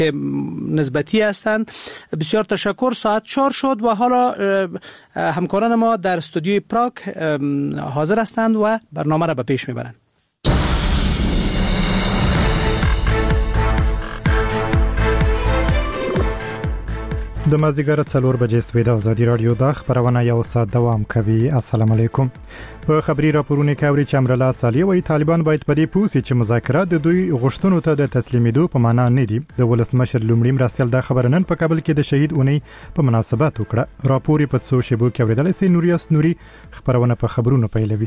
نسبتی هستند. بسیار تشکر. ساعت 4 شد و حالا همکاران ما در استودیوی پراگ حاضر هستند و برنامه را به پیش میبرند. د مازدیګر 4 بجې سوي د ازادي رادیو د خبرونه یو ساعت دوام کوي. السلام علیکم. په خبري راپورونه کې اوري چې امرالله صالح وايي طالبان باید په دې پوسي چې مذاکرات د دوی غوښتنو ته د تسلیمېدو په معنا نه دي. د ولسمشر لومړی مرستیال د خبرنن په کابل کې د شهید اونۍ په مناسبت وکړه. راپور په څو شیبو کې اوریدل سي. نوریاس نوري خبرونه په خبرونو پیلوي.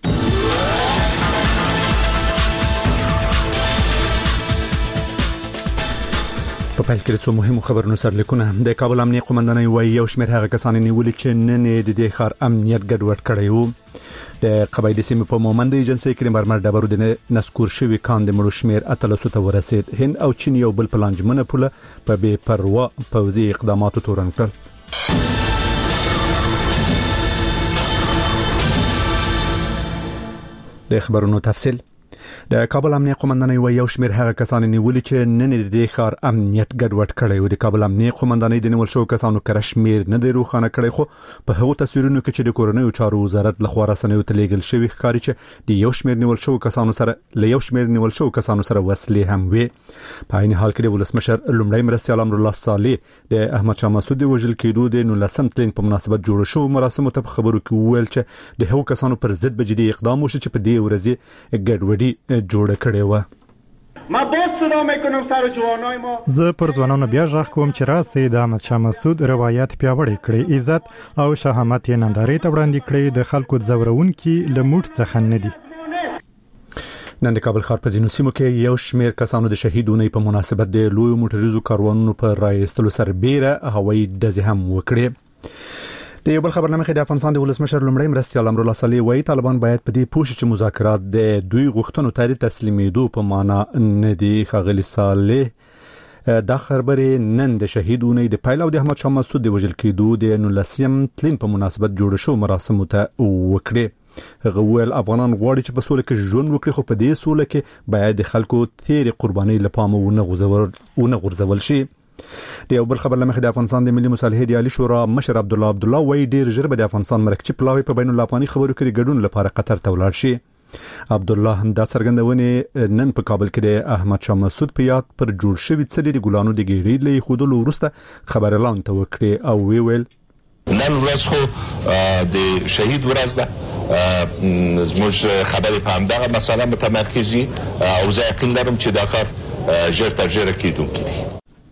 په پیل کې څو مهمو خبرونو سره لیکونه. د کابل امنیه قومندانۍ وايي یو شمېر هغه کسان نیولي چې نن د دې ښار امنیت ګډوډ کړی وو. د قبایلي سیمې په مومند ایجنسۍ کې مرمر ډبرو د نسکور شوي کان د مړو شمېر 300 ته ورسید. هند او چین یو بل پلانجمنه پوله په بې پروا پوځي اقداماتو تورن کړل. د خبرونو تفصیل. د کابل امنیه قومندانۍ وايي یو شمېر هغه کسان نیولي چې نن د دې ښار امنیت ګډوډ کړی و. د کابل امنیه قومندانۍ د نیول شوو کسانو کره شمېر نه دی روښانه کړی، خو په هغو تصویرونو کې چې د کورنیو چارو وزارت لخوا رسنیو ته لیږل شوي ښکاري چې د یو شمېر نیول شوو کسانو سره وسلې هم وي. په عین حال کې د ولسمشر لومړی مرستیال امرالله صالح د احمد شاه مسعود د وژل کېدو د 19 تلین په مناسبت جوړ شو مراسمو ته په خبرو کې وویل چې د هغو کسانو پر ضد به جدي اقدام وشي چې په دې ورځې ګډوډي جوړه کړې و. ما باز صدا میکنم سر جوانای ما. زه پر ځوانانو بیا ژغ کوم چې راسي د احمد شاه مسعود روایت پیاوړی کړي، عزت او شهامت یې نندارې ته وړاندې کړي، د خلکو ځورونکي لموټ څخه نه دي. نن د کابل ښار په ځینو سیمو کې یو شمېر کسانو د شهیدونې په مناسبت د لوی موټریزو کاروانونو په رایستلو سربېره هوایي ډزې هم وکړې. د یو بل خبرنامه کې د افغانستان د ولسمشر لومړی مرستیال امرالله صالح وايي طالبان باید په دې پوه شي چې مذاکرات د دوی غوښتنو ته د تسلیمېدو په معنا نه دي. ښاغلي صالح دا خبرې نن د شهیدونې د پیل او د احمد شاه مسعود د وژل کېدو د 19 تلین په مناسبت جوړ شو مراسمو ته وکړې. هغه ویل افغانان غواړي چې په سوله کې ژوند وکړي، خو په دې سوله کې باید د خلکو تیرې قربانۍ لپاره ونه غورځول شي. د یو بل خبر لمخې د افغانستان د ملي مصالحې د عالی شورا مشر عبدالله وایي ډیر ژر به د افغانستان مرکزی پلاوی په بین الافغاني خبرو کې ګډون لپاره قطر ته ولاړ شي. عبدالله هم دا څرګندونه نن په کابل کې د احمد شاه مسعود په یاد پر جوړ شوی څلې د ګلانو د ګېډې له خودلو وروسته خبر اعلان ته وکړي او ویل نن ورځ خو د شهید ورځ ده، زموږ خبرې په همدغه مسله متمرکزي او زه یقین لرم چې دا کار ژر تر ژره کېدونکی دی.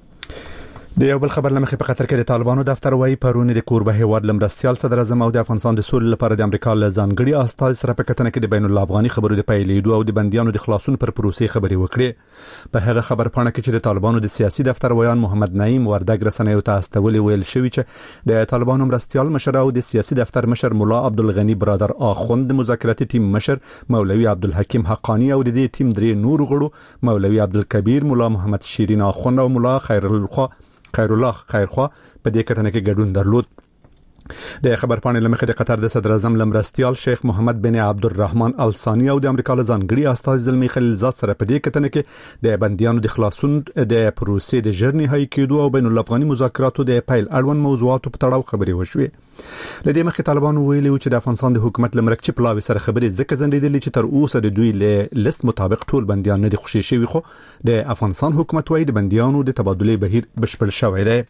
د یو بل خبر لمخې په قطر کې د طالبانو دفتر وايي پرون د کوربه هیواد لمرستیال صدر اعظم او د افغانستان د سولې لپاره د امریکا له ځانګړي استازي سره په کتنه کې د بین الافغاني خبرو د پیلېدو او د بنديانو د خلاصون پر پروسې خبرې وکړې. په هغه خبر پاڼه کې چې د طالبانو د سیاسي دفتر ویان محمد نعیم وردګ رسنیو ته استولې ویل شوی چې د طالبانو مرستیال مشر او د سیاسي دفتر مشر مولا عبدالغنی برادر اخوند، د مذاکراتي ټیم مشر مولوي عبدالحکیم حقانی او د دې ټیم درې نور غړو مولوي عبدالکبیر، مولا محمد شیرین اخوند او مولا خیرالله خیرخوا په دې کتنه کې ګډون درلود. د خبر پاڼې لمخې د قطر د صدر اعظم لمرستیال شیخ محمد بن عبدالرحمن الثانی او د امریکا له ځانګړي استازي زلمی خلیلزاد سره په دې کتنه کې د بنديانو د خلاصون د پروسې د ژر نهایی کېدو او بین الافغاني مذاکراتو د پیل اړوند موضوعاتو په تړاو خبرې وشوې. لدې مخکې طالبانو ویلي چې د افغانستان د حکومت لمرکچي پلاوی سره خبرې ځکه ځنډېدلې چې تر اوسه د دوی له لیست مطابق ټول بنديان نه دي خوشي شوي، خو د افغانستان حکومت وايي د بنديانو د تبادلې بهیر بشپړ شوی دی.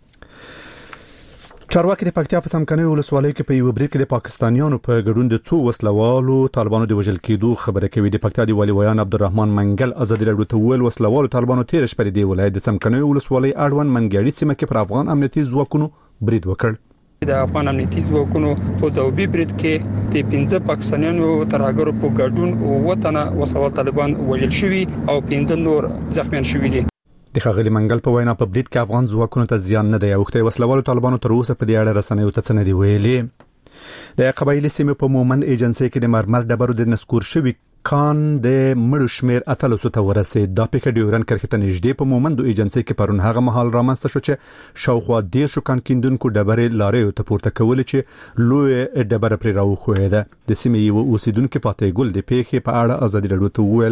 چارواکي د پکتیا په څمکنیو ولسوالۍ کې په یو برید کې د پاکستانیانو په ګډون د څو وسلوالو طالبانو د وژل کېدو خبره کوي. د پکتیا د والي ویان عبدالرحمن منګل ازادي راډیو ته ویل وسلوالو طالبانو تیر شپه د ولایت د څمکنیو ولسوالۍ اړوند منګړی سیمه کې پر افغان امنیتي ځواکونو برید وکړ. د افغان امنیتي ځواکونو فوزاوبي برید کې د 15 پاکستانیانو ترهګرو په ګډون وطن وسلوال طالبان وژل شوي او 15 نور زخمیان شوي دي. د ښاغلي منګل په وینا په برید کې افغان ځواکونو ته زیان نه دی اوښتی. وسلوالو طالبانو تر اوسه په دې اړه رسنیو ته څه نه دی ویلي. د قبایلي سیمې په مومند ایجنسۍ کې د مرمر ډبرو د نسکور شوي کان د مړو شمیر 300 ته ورسید. دا پیښه ډیورن کرښې ته نږدې په مومند ایجنسۍ کې پرون هغه مهال رامنځته شو چې شاوخوا 10 کان کیندونکو ډبرې لارې ته پورته کولې چې لوی ډبره پرې راوخوېده. د سیمې یو اوسیدونکو فاتح ګل د پیښې په اړه ازادي راډیو ته وویل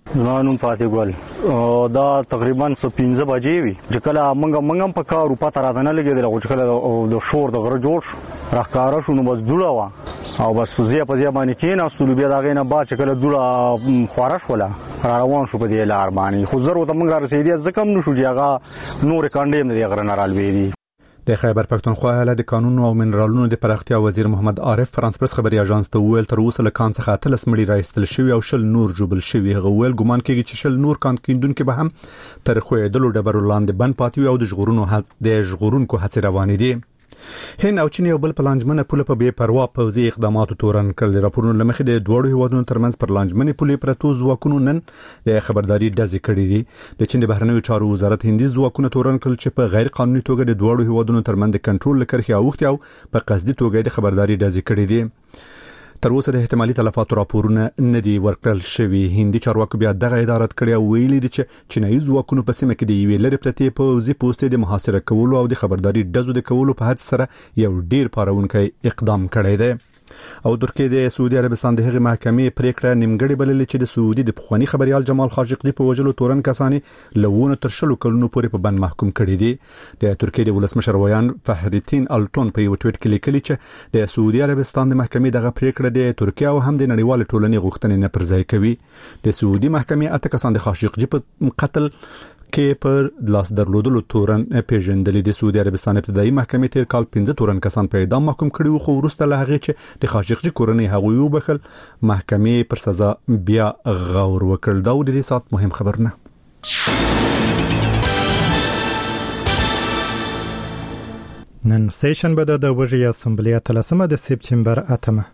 زمانو پاتې ګول دا تقریبا 15 بجې وي چې کله موږ په کار په تر راځنه لګیدل او چې کله د شور د غره جوړ راخکاره شو نو بس دوړه وا او بس زیه په ځای باندې کېنا ستوري بیا دا غینه با چې کله دوړه خورش ولا را روان شو په دې لار باندې خو ضرورت موږ را رسیدي ځکه نو شو چې هغه نور کاندې نه غره نه رالوي دي. د خیبر پښتونخوا ایالت د قانون او منرالونو د پراختیا وزیر محمد عارف فرانس پرس خبري اژانس ته ویل تر اوسه له کان څخه 13 مړي راایستل شوی او 10 نور جوبل شوی. هغه ویل ګومان کوي چې 10 نور کان کیندونکو به هم تر خوېدلو ډبرو لاندې بند پاتې او د ژغورونکو هڅې روانې دي. هند او چین یو بل پلانجمنه پوله په بے پروا پوځي اقداماتو تورن کړل. راپورونه لمخې د دوړو هیوادونو ترمنځ پلانجمنه پولې پرتو ځواکونو نن د خبرداري ډزې کړې دي. د چین د بهرنیو چارو وزارت هندي ځواکونه تورن کړل چې په غیر قانوني توګه د دوړو هیوادونو ترمنځ د کنټرول لکرخي اوختي او په قصدي توګه د خبرداري ډزې کړې دي. تر اوسه د احتمالي تلفاتو راپورونه نه دي ورکړل شوی. هندي چارواکو بیا دغه ادارت کړی او ویلي دي چې چینایي ځواکونو په سیمه کې د یوې لرې پرتې پوځي پوستې د محاصره کولو او د خبرداري ډزو د کولو په حد سره یو ډیر پارونکی اقدام کړی دی. او ترکیه د سعودي عربستان د هغې محکمې پریکړه نیمګړې بللې چې د سعودي د پخوانی خبريال جمال خاشقجي په وجلو تورن کسانی لوونه تر شلو کلونو پورې په بند محکوم کړي دي. د ترکیه د ولسمشر ویان فخرالدین الټون په یو ټویټ کې لیکلي چې د سعودي عربستان د محکمې دغه پریکړه د ترکیه او هم د نړیوال ټولنې غوښتنې نه پرځای کوي. د سعودي محکمې اته کسان د خاشقجي په قتل کې پر لاس درلودلو تورن پیژندل. د سعودي عربستان ابتدایي محکمې تیر کال 15 تورن کسان په اعدام محکوم کړي خو وروسته له هغه چې د خاشقجي کورنۍ هغوی وبخل محکمې پر سزا بیا غور وکړ. دا د دې سات مهم خبرونه. نن سیشن به د وژي اسمبلیا 13 د سپتمبر 8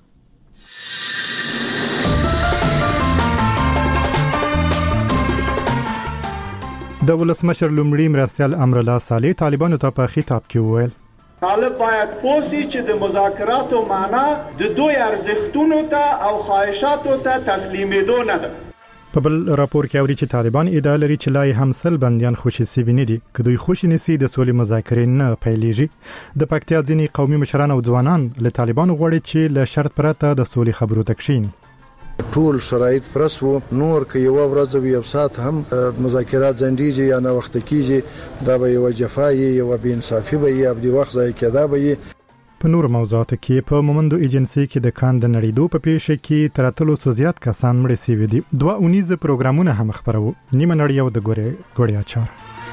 د ولسمشر لومړي مرستیال امرالله صالح طالبانو ته په خطاب کې وویل طالب باید پوسی چې د مذاکراتو معنا د دوی ارزښتونو ته او خواهشاتو ته تسلیمېدو نه ده. په بل راپور کې اوري چې طالبان ادعا لري چې لای همسل بنديان خوشي سوي نه دي که دوی خوشي نسی د سولې مذاکرې نه پیلېږي. د پکتیا ځینی قومي مشران او ځوانان له طالبانو غواړي چې له شرط پرته د سولې خبرو ته کښیني. ټول شرایط پرسو نور که یو ورځ او یو ساعت هم مذاکرات ځنډیږي یا نه وخت کیږي دا به یو جفای یو بې انصافي به یې ابدي وخت ځای کېدا به یې. په نور موضوعاتو کې په مومندو ایجنسی کې د کان د نړیدو په پیښه کې تر 300 زیات کسان مړ شوي دي. 2 اونیزه پروګرامونه هم خبرو. نیمه نړۍ او د ګوړیا چار.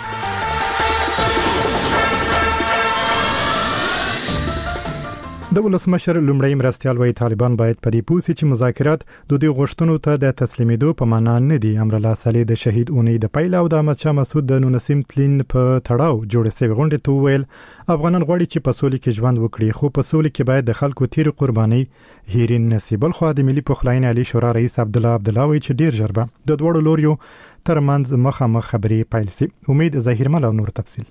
د ولسمشر لومړی مرستیال وایي طالبان باید په دې پوسی چې مذاکرات د دې غوښتنو ته د تسلیمېدو په معنا نه دي. امرالله صالح د شهید اونۍ د پیل او د احمد شاه مسعود د 19 تلین په تړاو جوړ شوی غونډه ته ویل افغانان غواړي چې په سولې کې ژوند وکړي خو په سولې کې باید د خلکو تیر قرباني هیرین نسی. بل خو د ملي پخلاینې علي شورا رئیس عبدالله وایي چې ډیر ژر به د دوړو لوریو ترمنځ مخامخ خبرې پیل شي. امید ظاهر مل او نور تفصیل.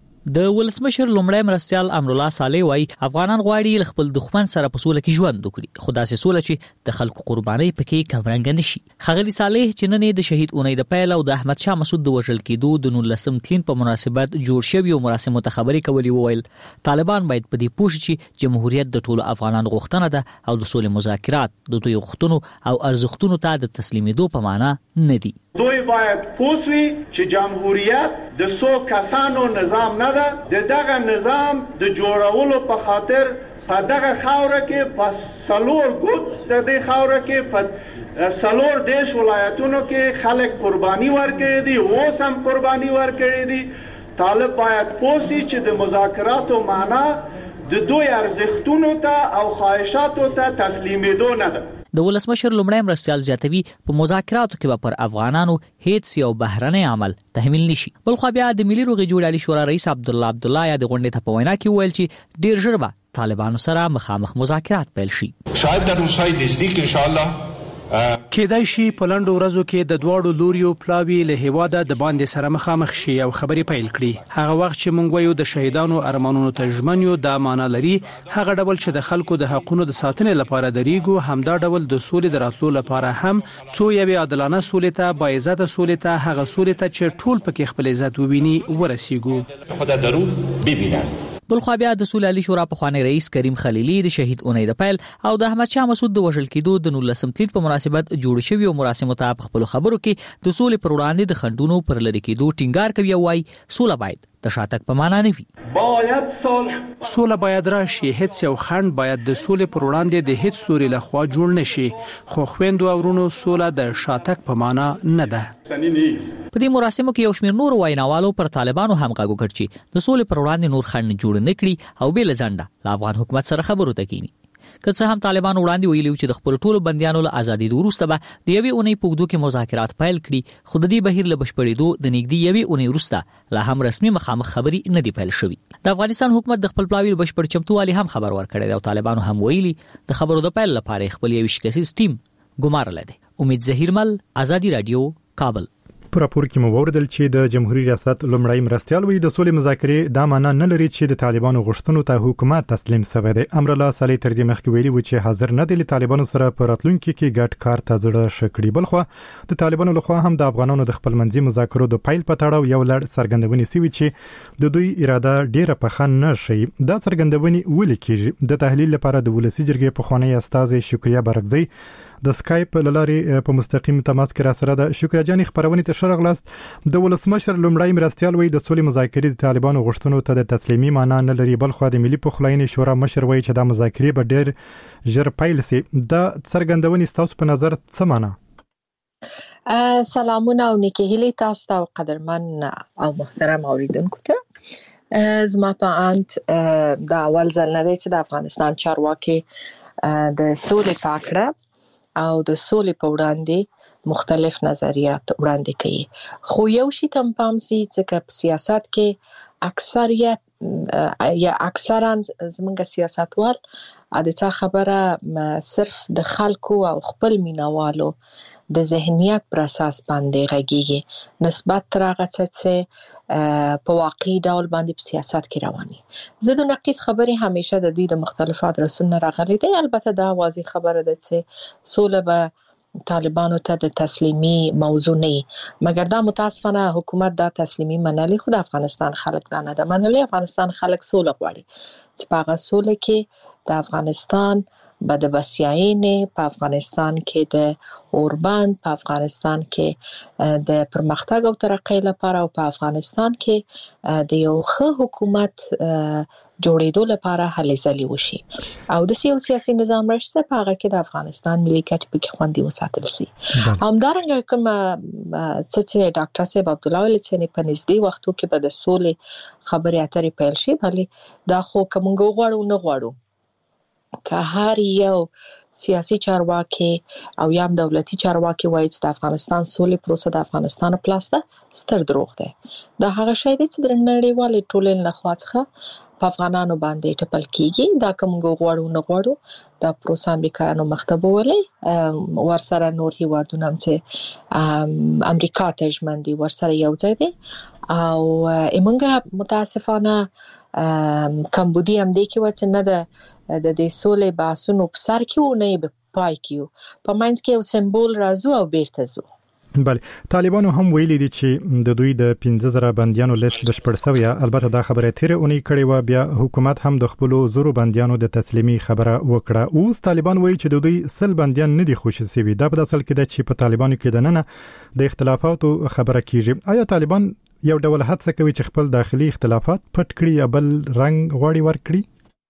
د ولسمشر لومړی مرستیال امرالله صالح وایي افغانان غواړي خپل دښمن سره په سوله کې ژوند وکړي خو داسې سوله چې د خلکو قرباني پکې کمرنګ نشي. ښاغلي صالح چې نن د شهید اونۍ د پیل او د احمد شاه مسعود د وژل کېدو د 19 تلین په مناسبت جوړ شوی او مراسمو ته خبرې کولې وویل طالبان باید په دې پوه شي چې جمهوریت د ټولو افغانانو غوښتنه ده او د سولې مذاکرات د دوی غوښتنو او ارزښتونو ته د تسلیمېدو په معنا نه دي. دوی باید پوسوي چې جمهوریت د 100 کسانو نظام نه ده. دغه نظام د جوړولو په خاطر په دغه خاوره کې په سلور ګوت د دې خاوره کې په سلور دیش ولایتونو کې خلک قرباني ورکړي دي اوس هم قرباني ورکړي دي. طالب باید پوسی چې د مذاکراتو معنا د دوی ارزښتونو ته او خواهشاتو ته تسلیمېدو نه ده. د ولسمشر لومړی مرستیال زیاتوي په مذاکراتو کې به پر افغانانو هیڅ یو بهرنی عمل تحمیل نشي. بل خو بیا د ملي روغې جوړې علي شورا رئیس عبدالله یا د غونډې ته په وینا کې ویل چې ډیر ژر به طالبانو سره مخامخ مذاکرات پیل شي. شاید در روزهای نزدیک ان شاء الله کېدای شي په لنډو ورځو کې د دواړو لوریو پلاوی له هیواده د باندې سره مخامخ شي او خبرې پیل کړي. هغه وخت چې مونږ وایو د شهیدانو ارمانونو ته ژمن یو دا معنا لري هغه ډول چې د خلکو د حقوقو د ساتنې لپاره دریږو همدا ډول د سولې د راتلو لپاره هم څو یوې عادلانه سولې ته با عزت سولې ته هغه سولې ته چې ټول پکې خپل عزت وویني ورسیږو. خدا درو ببینن. بل خو بیا د سولې عالی شورا په خوانی رئیس کریم خلیلی د شهید اونۍ د پیل او د احمد شاه مسعود د وژل کېدو د 19 تلید په مناسبت جوړ شوی او مراسمو ته په خپل خبرو کې د سولې پر وړاندې د خندونو پر لری کېدو ټینګار کوي او وايي سوله باید د شاتګ په معنا نه وي. سوله باید راشي، هیڅ یو خند باید د سولې پر وړاندې د هیڅ لوري لخوا جوړ نشي، خو خويندو او ورونو سوله د شاتګ په معنا نه ده. په دې مراسمو کې یو شمېر نور ویناوالو پر طالبانو هم غږ وکړ چې د سولې پر وړاندې نور خند جوړ نه کړي او بل ځنډه له افغان حکومت سره خبرو ته کینی. که څه هم طالبانو وړاندې ویلي چې د خپل ټولو بنديانو له ازادي وروسته به د یوې اونۍ په اوږدو کې مذاکرات پیل کړي، خو د دې بهیر له بشپړېدو د نږدې یوې اونۍ وروسته لا هم رسمي مخامخ خبري نه دی پیل شوی. د افغانستان حکومت د خپل پلاوی بشپړ چمتووالي هم خبر ورکړی او طالبانو هم ویلي د خبرو د پیل لپاره خپل یو شکسیز ټیم ګمارل دی. امید ظهیرمل، آزادی رادیو، کابل. په راپور کې مو وردل چې د جمهوریت ریاست لومړی مرستیال وی د سولې مذاکرې دا معنا نه لري چې د طالبانو غوښتنو ته حکومت تسلیم شوی دی. امرالله صالح تر دې مخکې ویلي و چې حاضر نه دی له طالبانو سره په راتلونکي کې ګډ کار ته زړه شکړي. بلخو د طالبانو لخوا هم د افغانانو د خپل منځي مذاکرو د پیل په تړاو یو لړ څرګندونې سوي چې د دوی اراده ډیره پخه نه شي. دا څرګندونې ولې کیږي؟ د تحلیل لپاره د ولسی جرګې په خوانی استاد شکریا برغزی د سکایپ لارې په مستقیم تماس کې را سره د شکریا جان خبرونه ته شرغلاست. د ولسمشر لومړی مرستیال وی د سولې مذاکرې د طالبانو غوښتنو ته د تسلیمي معنا نه لري، بلخو د ملي پخلاینې شورا مشر وی چې د مذاکرې به ډېر ژر پیل شي. دا څرګندونې ستاسو په نظر څه معنا؟ سلامونه او نیکی هیلې تاسو ته قدرمن او محترم اوریدونکو ته. زما په اند دا اول ځل نه دی چې د افغانستان چارواکي د سولې په اړه او د سولې په وړاندې مختلف نظریات وړاندې کوي، خو یو شی تم پام سي چې په سیاست کې اکثریت یا اکثرا زمونږ سیاستوال د څه خبره صرف د خلکو او خپل مینوالو د ذهنیت پر اساس باندې غږیږي نسبت تر هغه څه په واقعي ډول باندې په سیاست کې رواني. زه د نقیص خبرې همیشه د دې د مختلفو ادرسونو راغلي دي. البته دا واضح خبره ده چې سوله به طالبانو ته د تسلیمي موضوع نه، مګر دا متاسفانه حکومت دا تسلیمي منلي، خو د افغانستان خلک دا نه ده منلي. افغانستان خلک سوله غواړي چې په هغه سوله کې د افغانستان به د بسیاینې، په افغانستان کې د اوربند، په افغانستان کې د پرمختګ او ترقۍ لپاره او په افغانستان کې د یو ښه حکومت جوړېدو لپاره هلې ځلې وشي او د سیاسي نظام راشي په هغه کې د افغانستان ملي ګټې پکې خوندي وساتل شي. همدارنګه کوم چې ډاکټر صاحب عبدالله ویل چې په نږدې وختو کې به د سولې خبرې اترې پیل شي، بلې دا خو کومګ غواړو نه غواړو که هر یو سیاسي چارواکي او یم دولتي چارواکي وایي چې د افغانستان سولې پروسه د افغانستان پلاسته ستر دروغ دی. دا هغه شی دی چې د نړیوالې ټولنې لخوا څخه په افغانانو باندې ټپل کیږي. دا کوم غواړو نه غواړو دا پروسه امریکایانو مخته بولې ورسره نور هیوادونه چې امریکا ته ژمن دي ورسره یو ځای دي او ایمونګه متاسفانه کمبودی هم دی کې و چې نه د دې سولې باسونو په سر کې و نه به پای کې په منځ کې یو سمبول راځو او بیرته ځو. بله، طالبانو هم ویلي دي چې د دوی د 15,000 بندیانو لیست بشپړ شوی. البته دا خبره تیره اونۍ کړې و، بیا حکومت هم د خپل زورو بندیانو د تسلیمي خبره وکړه. اوس طالبان وایي چې د دوی 100 بندیان نه دي خوشي شوي. دا په اصل کې د چې په طالبانو کې د ننه د اختلافاتو خبره کیږي. آیا طالبان یو ډول هڅه کوي چې خپل داخلي اختلافات پټ کړي یا بل رنګ غوړي ورکړي؟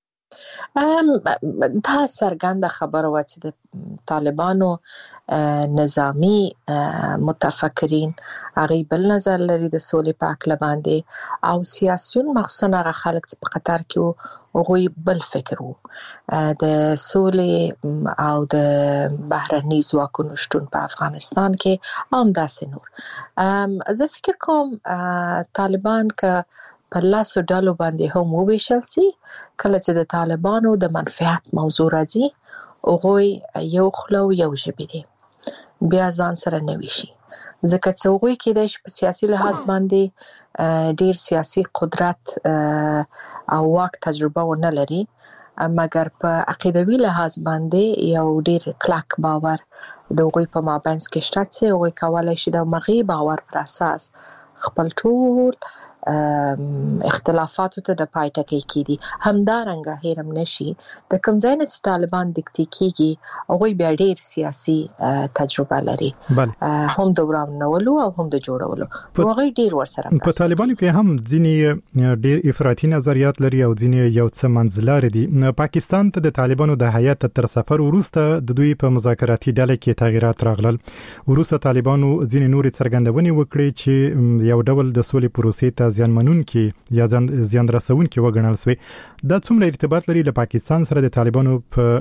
دا څرګنده خبره و چې د طالبانو نظامی متفکرین هغه بل نظر لري د سولې په اړه باندې او سیاسيون مخصوصا هغه خلک چې په قطر کې هغه بل فکر وو د سولې او د بهرني ځواکونو شتون په افغانستان کې هم داسې نور. زه فکر کوم طالبان که په لاسو ډالو باندې هم وویشل سي کله چې د طالبانو د منفعت موضوع راځي هغه یو خلو یو ژبه دي بیا ځان سره نه ویشي ځکه چې هغه کې د سیاسي لحاظ باندې ډیر سیاسي قدرت او واک تجربه ونه لري مګر په عقیدوي لحاظ باندې یو ډیر کلک باور د هغه په مابینځ کې شته چې هغه کولای شي د مغي باور پر اساس خپل ټول اختلافاتو ته د پای ټکی کیدی همدارنګه هیرم نشي د کمزاین چې طالبان دکتي کیږي او بیا ډیر سیاسي تجربه لري هم د ورانولو او هم د جوړولو هغه ډیر ورسره په طالبانو کې هم ځینې ډیر افراطي نظریات لري او ځینې یو څه منځلاري دي پاکستان ته د طالبانو د هیات تر سفر وروسته د دوی په مذاکراتي ډله کې تغیرات راغلل وروسته طالبانو ځینې نوري څرګندونې وکړې چې یو ډول د سولې پروسې ته زیانمنونکي یا زیان رسونکي وګڼل شوی دا څومره ارتباط لري له پاکستان سره د طالبانو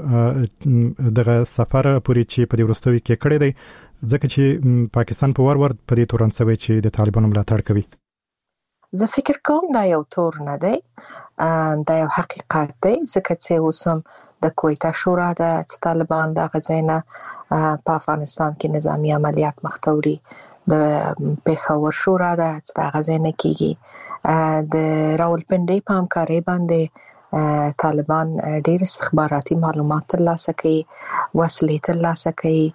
په دغه سفر پورې چې په دې وروستیو کې کړی دی ځکه چې پاکستان په ور په دې تورن سوي چې د طالبانو ملاتړ کوي زه فکر کوم دا یو تور نه دی دا یو حقیقت دی ځکه چې اوسم د کویتا شورا د طالبان د غزینه په افغانستان کې نظامی عملیات مختوري د پیښور شورا د غزینه کېږي د راولپنډي په همکارۍ باندې طالبان ډېر استخباراتي معلومات ترلاسه کوي وسلې ترلاسه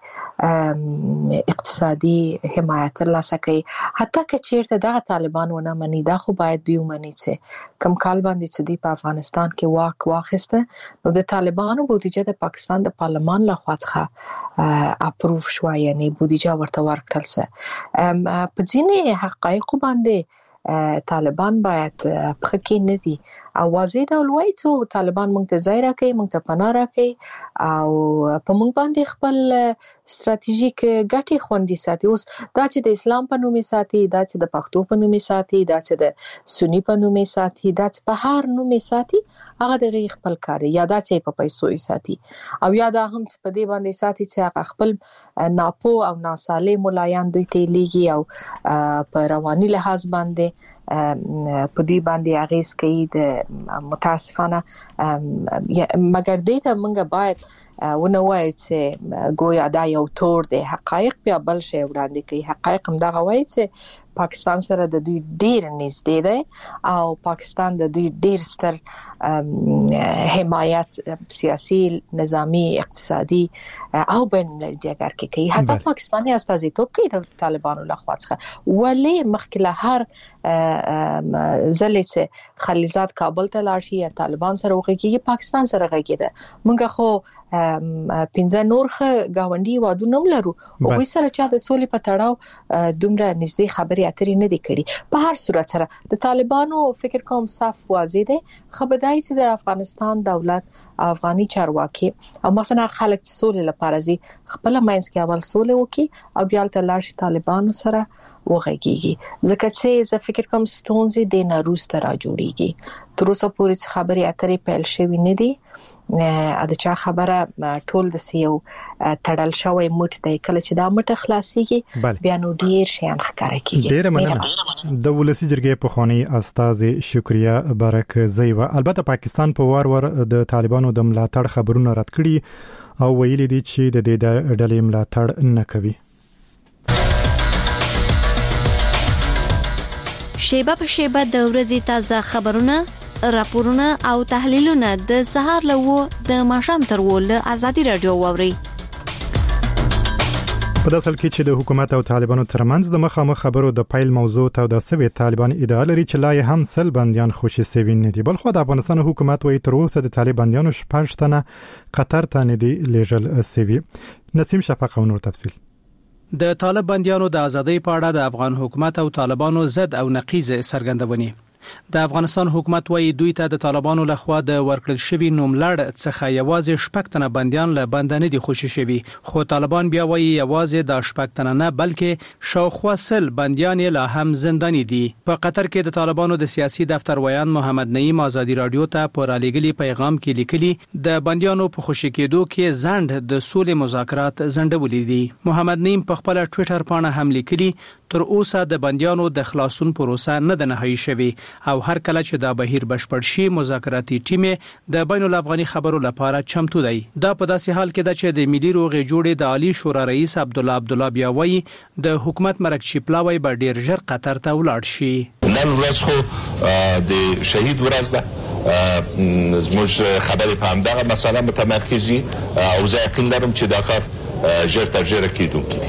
کوي اقتصادي حمایت ترلاسه کوي حتی که چیرته دغه طالبان ونه مني دا خو باید دوی ومني چې کم کال باندې چې دوی په افغانستان کې واک واخیسته نو د طالبانو بودیجه د پاکستان د پارلمان لخوا څخه اپروف شو یعنی بودیجه ورته ورکړل سه په ځینې حقایق باندې طالبان باید پخې نه دي او واضح ډول وایي چې طالبان موږ ته ځای راکوي موږ ته پناه راکوي او په موږ باندې خپل ستراتیژیک ګټې خوندي ساتي اوس دا چې د اسلام په نوم ساتي دا چې د پښتو په نوم ساتي دا چې د سنی په نوم ساتي دا چې په هر نوم ساتي هغه د خپل کار یا دا چې په پیسو ساتي او یا دا هم چې په دې باندې ساتي چې هغه خپل ناپو او ناسالم ملایان دوی ته لیږي او په رواني لحاظ باندې په دې باندې اغیز کوي د متاسفانه مګر دې ته موږ باید ونه وایو چې ګویا دا یو تور دی حقایق بیا بل شی وړاندې کوي حقایق هم دا وایي چې پاکستان سره د دوی ډیر نږدې دی او پاکستان د دوی ډیر ستر حمایت سیاسي نظامی اقتصادي او بین المللي جګړه کې کوي حتی پاکستاني استازیتوب کوي د طالبانو لخوا څخه ولې مخکې له هر ځلې چې خلیلزاد کابل ته لاړ شي یا طالبان سره وغږیږي پاکستان سره غږیده موږ خو پنځه نورخه گاونډي وادو نم لرو او وې سره چا د سولې په تړاو دومره نږدې خبرې اترې نه دي کړي په هر صورت سره د طالبانو فکر کوم صاف واضح دی خبردای چې د افغانستان دولت افغاني چارواکي او مثلا خلک سولې لپاره زی خپل مینس کې اول سولې وکي او بیا تل لاش طالبانو سره وغږیږي ځکه چې زه فکر کوم ستونزې د ناروسته را جوړیږي تر اوسه پورې خبرې اترې پیل شوې نه دي د چا خبره ټول د سیو تړل شوی موټ دی کله چې دا موټ خلاصيږي بیا نو ډیر شیان ښکارا کیږي ډیر مننه د ولسی جرګې په خونی استاد شکریا برک زیوا البته پاکستان په وار د طالبانو د ملاتړ خبرونه رد کړي او ویلي دي چې د دې ډلې ملاتړ نه کوي شیبه په شیبه د ورځې تازه خبرونه راپورونه او تحلیلونه د سهار له د ماښام تر ول ازادي رادیو ووري په داسل کې چې د حکومت او طالبانو ترمنځ د مخامخ خبرو د پایل موضوع ته د سوي طالبان ادعا لري چې لا هم سل بنديان خوشي سوي نه دي بل خو د افغانستان حکومت وایي تر اوسه د طالبانو شپږتنه قطر ته نه دي لیږل سوي نسیم شفق او نور تفصیل د طالب بنديانو د ازادۍ په اړه د افغان حکومت او طالبانو ضد او نقیض څرګندونې د افغانستان حکومت وایي دوی ته د طالبانو لخوا د ورکړل شوی نوملړ څخه یوازې شپږتنه بنديان له بندنه دي خوشي شوي خو طالبان بیا وایي یوازې د شپږتنه نه بلکې شاوخوا سل بنديان لا هم زنداني دي په قطر کې د طالبانو د سیاسي دفتر ویان محمد نعیم ازادي رادیو ته په رالیګلي پیغام کې لیکلي د بنديانو په خوشي کېدو کې زند د سولې مذاکرات زندولې دي محمد نعیم په خپل ټوئیټر باندې هم لیکلي تر اوسه د بنديانو د خلاصون پروسه نه ده نهایی شوی او هر کله چې دا بهیر بشپړ شي مذاکراتي ټیم د بین الافغاني خبرو لپاره چمتو دی دا په داسې حال کې ده چې د ملي روغې جوړې د عالی شورا رئیس عبدالله بیاوي د حکومت مرکزی پلاوی به ډیر ژر قطر ته ولاړ شي نن ورځ خو د شهید ورځ ده زموږ خبرې په همدغه مسله متمرکزي او زه یقین لرم چې دا کار ژر تر ژره کیدونکي دي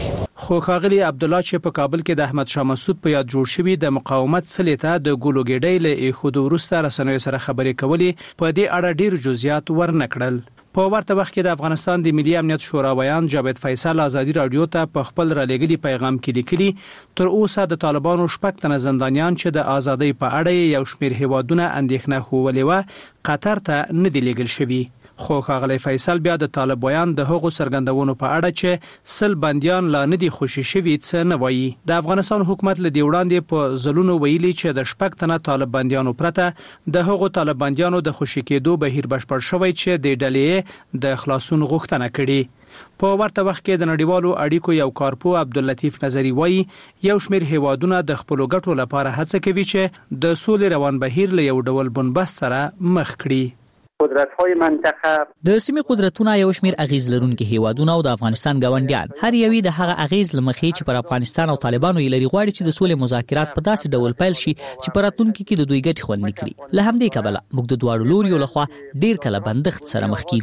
خو ښاغلي عبدالله چې په کابل کې د احمد شاه مسعود په یاد جوړ شوی د مقاومت څلې ته د ګولوګېډۍ له ایښودو وروسته رسنیو سره خبرې کولې په دې اړه ډیر جزئیات ورنکړل. په ورته وخت کې د افغانستان د ملي امنیت شورا ویان جاوید فیصل ازادي رادیو ته په خپل رالېږلي پیغام کې لیکلي تر اوسه د طالبانو 6 تنه زندانیان چې د ازادۍ په اړه یو شمېر هیوادونه اندېښنه ښوولې وه قطر ته نه دي لیږل شوي. خو ښاغلی فیصل بیا د طالب ویان د هغو څرګندونو په اړه چې 100 بندیان لا نه دي خوشي شوي څه نه وایي. د افغانستان حکومت له دې وړاندې په ځلونو ویلي چې د 6 تنه طالب بندیانو پرته د هغو طالب بندیانو د خوشي کېدو بهیر بشپړ شوی چې د ډلې د خلاصون غوښتنه کړې. په ورته وخت کې د نړیوالو اړیکو یو کارپو عبداللطیف نظری وایي یو شمېر هیوادونه د خپلو ګټو لپاره هڅه کوي چې د سولې روان بهیر له یو ډول بنبست سره مخ کړي. قدرت‌های منطقه د سیمې قدرتونه یو شمېر اغیز لرونکي هیوادونه او د افغانستان ګاونډیان هر یوی د هغه اغیز لمخې چې پر افغانستان او طالبانو یې لري غواړي چې د سولې مذاکرات په داسې ډول پیل شي چې په راتلونکي کې د دوی ګټې خوندي کړي. له همدې کبله موږ د دواړو لوریو لخوا ډیر کله بندښت سره مخ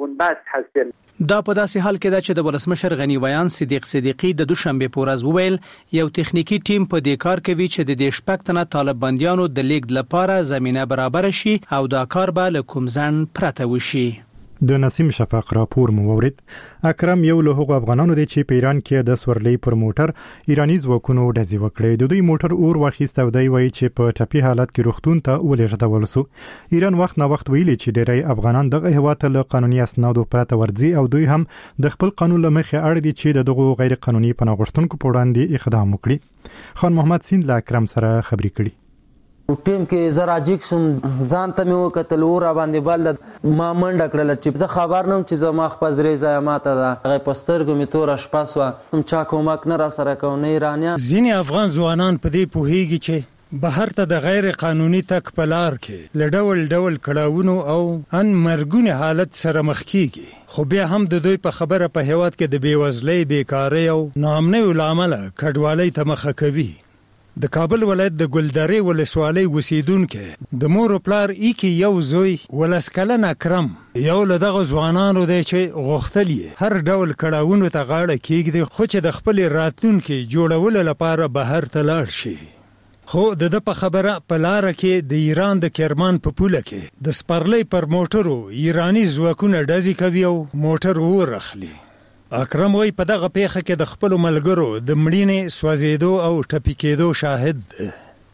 کیږو. دا په داسې حال کې ده چې د ولسمشر غنی ویان صدیق صدیقی د دوشنبه په ورځ وویل یو تخنیکی ټیم په دې کار کوي چې د دې 6 تنه طالب بندیانو د لیږد لپاره زمينه برابر شي او دا کار به له کوم ځن پرته وشي. د نسیم شفاق راپور مو ورید. اکرم یو له هغو افغانانو دی چې په ایران کې د سورلۍ پر موټر ایرانی ځواکونو ډزې وکړې. د دوی موټر اور واخیست او دی وایي چې په ټپي حالت کې روغتون ته ولېږدول شو. ایران وخت نه وخت ویلي چې ډېری افغانان دغه هیواد له قانوني اسنادو پرته ورځي او دوی هم د خپل قانون له مخې اړ دي چې دغه غیر قانوني پناه غوښتونکو په وړاندې اقدام وکړي. خان محمد سیند له اکرم سره خبرې کړي. ټیم کې زراجیک شم ځان ته مې وکتل اور باندې بل ما منډه کړل چې زه خبر نم چې زما خپل درې ځای ماته ده هغه پسترګو می تور شپاسو کوم چا کومک نه را سره کو نه ایرانیا. ځینې افغان ځوانان په دې پوهیږي چې بهر ته د غیر قانوني تک پلار کې لډول ډول کړهونو او ان مرګونه حالت سره مخ کیږي. خو بیا هم د دوی په خبره په هیواد کې د بیوزلۍ بیکاری او ناامنۍ لامل کډوالۍ ته مخه کوي. د کابل ولایت د ګلدرې ولسوالۍ اوسیدونکو د مور پلار ایکی یو زوی ولسکلن اکرم یو له دغه ځوانانو دی چې غوښتل یې هر ډول کړهونو ته غاړه کېږدي خو چې د خپل راتلونکي جوړولو لپاره بهر ته لاړ شي. خو د په خبره په لار کې د ایران د کرمان په پوله کې د سپرلۍ پر موټرو ایرانی ځواکونه ډزې کوي او موټر اور اخلي. اکرم وای په دغه پیښه کې د خپل ملګرو د مړینې سوځېدو او ټپي کېدو شاهد دی.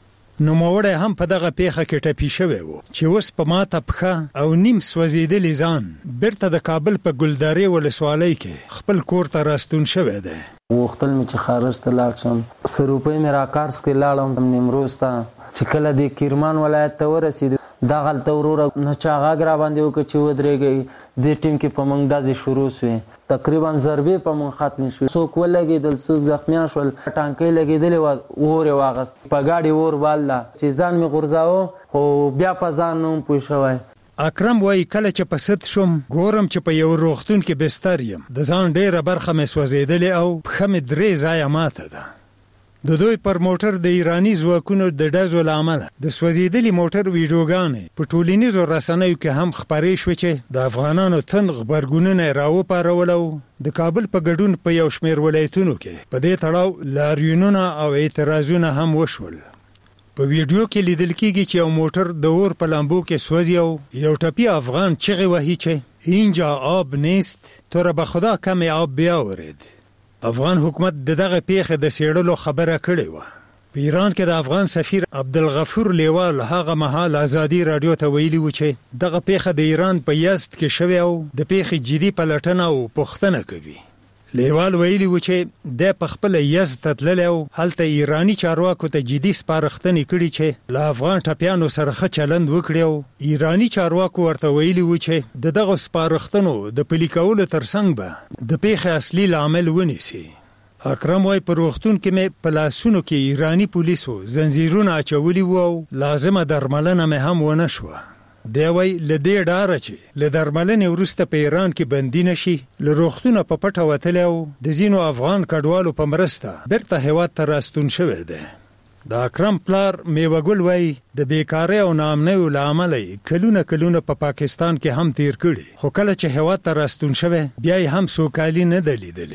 نوموړی هم په دغه پیښه کې ټپي شوی و چې اوس په ماته پښه او نیم سوځېدلی ځان بیرته د کابل په ګلدارې ولسوالۍ کې خپل کور ته راستون شوی دی. وختل مې چې خارج ته لاړ شم 100 روپۍ مې راکارس کې لاړم نیمروز ته چې کله د کرمان ولایت ته ورسېد دا غلطه وروره نه چا غږ را باندې وکړه چې ودرېږئ. دې ټیم کې په موږ ډزې شروع شوې تقریبا ضربې په موږ ختمې شوې څوک ولګېدل څوک زخمیان شول ټانکۍ لګېدلې وه اور یې واغست په ګاډي اور باله چې ځان مې غورځاوه خو بیا په ځان نه وم پوه شوی. اکرم وای کله چې په ست شم ګورم چې په یو روغتون کې بستر یم د ځان ډیره برخه مې سوځېدلې او پښه مې 3 ځایه ماته ده. د دوی پر موټر د ایرانی ځواکونو د ډزو له امله د سوځېدلي موټر ویډیوګانې په ټولنیزو رسنیو کې هم خپرې شوې چې د افغانانو تند غبرګونونه یې راوپارول او د کابل په ګډون په یو شمېر ولایتونو کې په دې تړاو لاریونونه او اعتراضونه هم وشول. په ویډیو کې لیدل کېږي چې یو موټر د اور په لامبو کې سوځي او یو ټپي افغان چغې وهي چې اینجا آب نیست تو را به خدا کم آب بیاورید. افغان حکومت دغه پیښه د سیړلو خبره کړې و. په ایران کې د افغان سفیر عبدالغفور لیوال هغه مهال ازادي رادیو ته ویلي و چې دغه پیښه د ایران په یزد کې شوې او د پیښې جدي پلټنه او پوښتنه کوي. لیوال ویلي و چې د په خپل یزد تللی او هلته ایرانی چارواکو ته جدي سپارښتنې کړي چې له افغان ټپیانو سره ښه چلند وکړي او ایرانی چارواکو ورته ویلي و چې دغه سپارښتنو د پلي کولو ترڅنګ به د پیښې اصلي لامل ونیسي. اکرم وای په روغتون کې مې په لاسونو کې ایرانی پولیسو زنجیرونه اچولي وو او لازمه درملنه مې هم ونه شوه. دی وای له دې ډاره چې له درملنې وروسته په ایران کې بندي نشي له روغتونه په پټه وتلی او د ځینو افغان کډوالو په مرسته بیرته هیواد ته راستون شوی دی. د اکرم پلار میوه ګل وای د بیکارۍ او ناامنیو له امله کلونه په پاکستان کې هم تیر کړي خو کله چې هیواد ته راستون شوی بیا یې هم سوکالي نه ده لیدلې.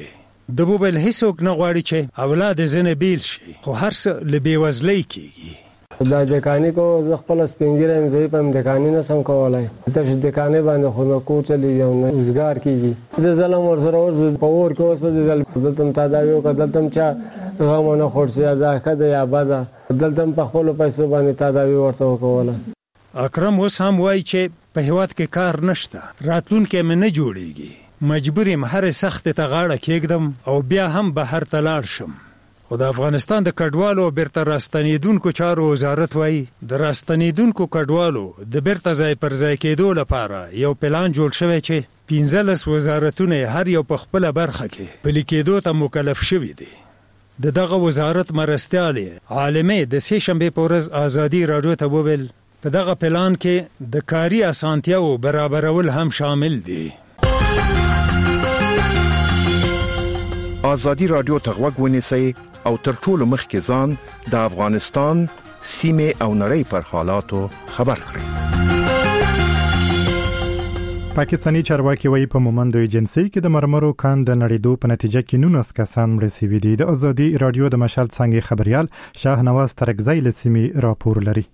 د بوبل هیڅوک نه غواړي چې اولاد زنه بیل شي خو هر څه له بیوزلۍ کیږي. دا دکانی کو ز خپل سپینګره زې په دکانی نه سم کولای د دکانی باندې خو نو کو چلی یو روزګار کیږي ز ظلم ور سره ور په ور کو ز دلتم تداوی کو دلتم چا غمونه خورسي ازاکه د یا بدا دلتم په خپل پیسو باندې تداوی ورته کوله. اکرم اوس هم وایي چې په هیواد کې کار نشته راتلونکي مې نه جوړیږي مجبور یم هر سخت ته غاړه کېږدم او بیا هم بهر ته لاړ شم. خو د افغانستان د کډوالو بیرته راستنیدونکو چارو وزارت وایي د راستنیدونکو کډوالو د بیرته ځای پر ځای کېدو لپاره یو پلان جوړ شوی چې 15 وزارتونه هر یو په خپل برخه کې پلي کېدو ته مکلف شوي دي. د دغه وزارت مرستیال عالمې د سې شنبې په ورځ آزادي راډیو ته وویل په دغه پلان کې د کاري اسانتیاو برابرول هم شامل دي. آزادي راډیو ته غوږ ونیسئ او تر ټولو مخکې ځان د افغانستان سیمه او نړۍ پر حالاتو خبر کړئ. پاکستانی چارواکي وایي په مومندو ایجنسی کې د مرمرو کان د نړیدو په نتیجه کې 19 کسان مړه شوي دي. د آزادي راډیو د مشال څنګه خبريال شاهنواز ترکزی له سیمې راپور لري.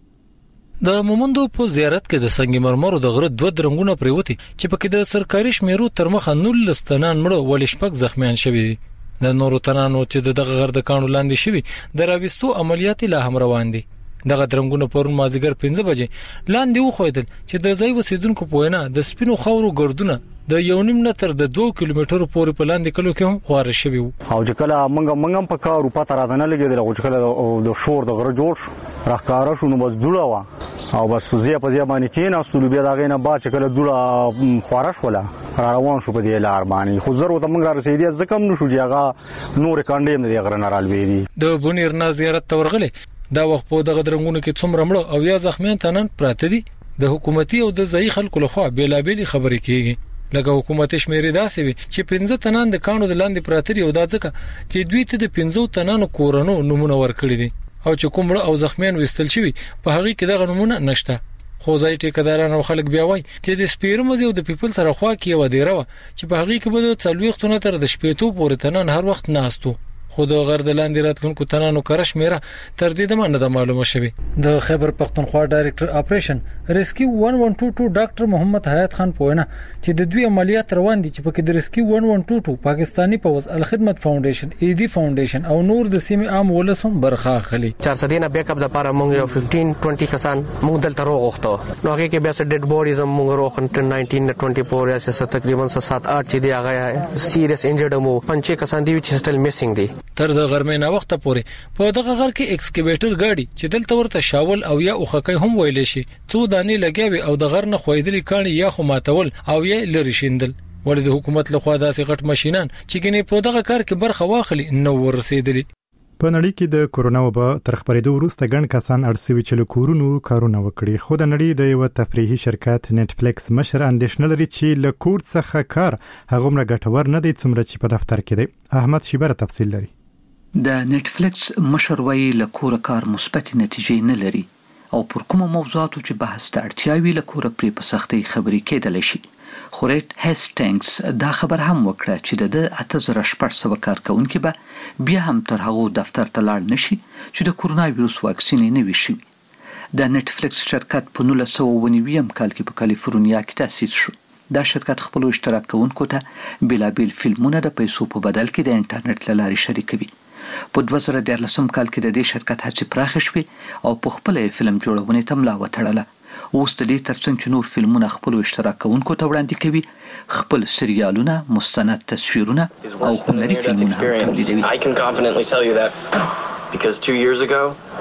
د مومندو په زیارت کې د سنگ مرمرو د غره دوه درنګونه پریوتي چې پکې د سرکاري شمیرو تر مخه 19 تنان مړه ول شپږ زخمیان شوي دي. د نورو تنانو چې دغه غر د کانو لاندې شوي د راوستو عملیات لا هم روان دي. دغه درنګونه پرون مازیګر 5 بجې لاندې وخویدل چې د ځای وسیدونکو په وینا د سپینو خاورو ګردونه د 1.5 متر د 2 کیلومترو پورې په لاندې کلو کې هم خوار شوی وو. او چې کله موږ په کارو پته راځنه لګیدل او چې کله د شور د غره جوړ راخکاره شو نو بس دوله وا او بس زیه په زیه باندې کې ناستلو بیا دا غینه با چې کله دوله خوارش ولا را روان شو په دې لار باندې خو ضرورت موږ را رسیدي ځکه نو شو چې هغه نور کاندې نه دی غره نه رالوي دي. د بونیر نه زیارت تورغله دا وخت په دغه درنګونو کې څومره مړه او یا زخمیان تنن پراته دي. د حکومتي او د ځای خلکو لخوا بیلابېلې خبرې کیږي. لکه حکومت شمیرې داسې وي چې 15 تنان د کانو د لاندې پراته دي او دا ځکه چې دوی ته د 15 تنانو کورونو نمونه ورکړي دي او چې کوم او زخمیان وستل شوی په هغه کې دغه نمونه نشته. خو ځای ټیکداران او خلک بیا وایي چې د سپیرمز او د پیپل سره خوا کې و دی راو چې په هغه کې به 40 تنه تر د شپېتو پورې تنان هر وخت ناستو. خو د غر د لاندې راتلونکو تنانو کرش میرا تر دې د مننه معلومه شوی. د خیبر پختونخوا ډایریکټر اپریشن ریسکیو 1122 ډاکټر محمد حیات خان پوینه چې د دوی عملیات روان دي چې پکې د ریسکیو 1122 پاکستانی پوز الخدمت فاونډیشن ایدی فاونډیشن او نور د سیمې عام ولسم برخه اخلي. 400 نه بیک اپ د لپاره موږ یو 15-20 کسان موږ دلته روغخته نو هغه کې بیا څه ډیډ بوډیز موږ روغ 19-24 یا څه تقریبا 7-8 چې دی هغه سیریس انجرډ مو 5 کسان دی چې سټل میسینګ دي. تر د غرمې نه وخت پورې په دغه غر کې ایکسکیویټر گاډي چې دلته ورته شاول او یا اوخکای هم ویل شي څو دانې لګیاوي او د غر نه خویدلې کاني یا خو ماتول او یا لری شیندل. ولې د حکومت لخوا داسې غټ ماشينان چې ګنې په دغه کار کې برخه واخلي نو ورسېدلي. په نړۍ کې د کورونا وبا تر خبرېدو وروسته ګڼ کسان اړسوي چې له کورونو کارونه وکړي. خو د نړۍ د یو تفریحي شرکت نتفلیکس مشر اندېښنه لري چې له کور څخه کار هغومره ګټور نه دی څومره چې په دفتر کې دی. احمد شیبر تفصیل لري. د نتفلیکس مشر وایي له کور کار مثبت نتیجې نه لري او پر کومو موضوعاتو چې بحث ته اړتیا وي له کور پرې په سختۍ خبرې کېدلی شي. خو ریټ هیسټینګز دا خبر هم وکړه چې د 8600 کارکونکو به بیا هم تر هغه دفتر ته لاړ نشي چې د کورونا وایروس واکسین نه وي شوی. د نتفلیکس شرکت په 1999 کال کې په کالیفورنیا کې تأسیس شو. دا شرکت خپل اشتراک کوونکو ته بیلابیل فلمونه د پیسو په بدل کې د انټرنیټ له لارې شریکوي. په 2014 کال کې د دې شرکت هڅې پراخې شوې او په خپل فلم جوړونې ته ملا وتړله. اوس د دې ترڅنګ چې نور فلمونه خپل اشتراک کوونکو ته وړاندې کوي خپل سریالونه مستند تصویرونه او هنري فلمونه هم تولیدوي. I can confidently tell you that because 2 years ago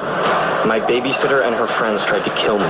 my babysitter and her friends tried to kill me.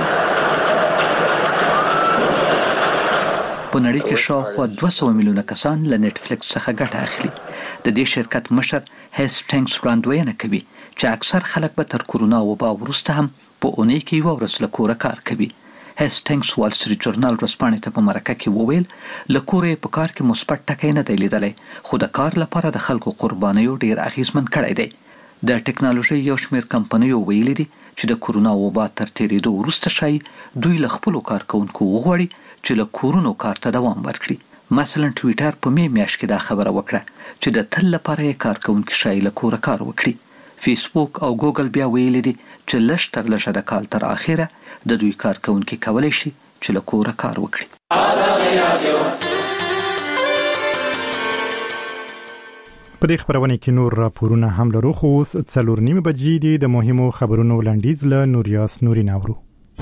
په نړۍ کې شاوخوا 200 میلیونه کسان له نتفلیکس څخه ګټه اخلي. د دې شرکت مشر هیسټینګز وړاندوینه کوي چې اکثر خلک به تر کورونا وبا وروسته هم په اونۍ کې یو ورځ له کوره کار کوي. هیسټینګز وال سټریټ جورنال ورځپاڼې ته په مرکه کې وویل له کوره په کار کې مثبت ټکی نه دی لیدلی خو د کار لپاره د خلکو قربانیو ډیر اغیزمن کړی دی. د ټکنالوژي یو شمېر کمپنیو ویلي دي چې د کورونا وبا تر تیریدو وروسته شي دوی له خپلو کارکونکو وغواړي چې له کورونو کار ته دوام ورکړي مثلا ټویټر په میاشت کې دا خبره وکړه چې د تل لپاره یې کارکونکي شای له کوره کار وکړي. فیسبوک او ګوګل بیا ویلي دي چې لږ تر لږه د کال تر اخره د دوی کارکونکي کولی شي چې له کوره کار وکړي. په دې خبرونه کې نور راپورونه هم لرو، خو اوس 4:30 بجې دي. د مهمو خبرونو لنډیز له نوریاس نوري ناورو.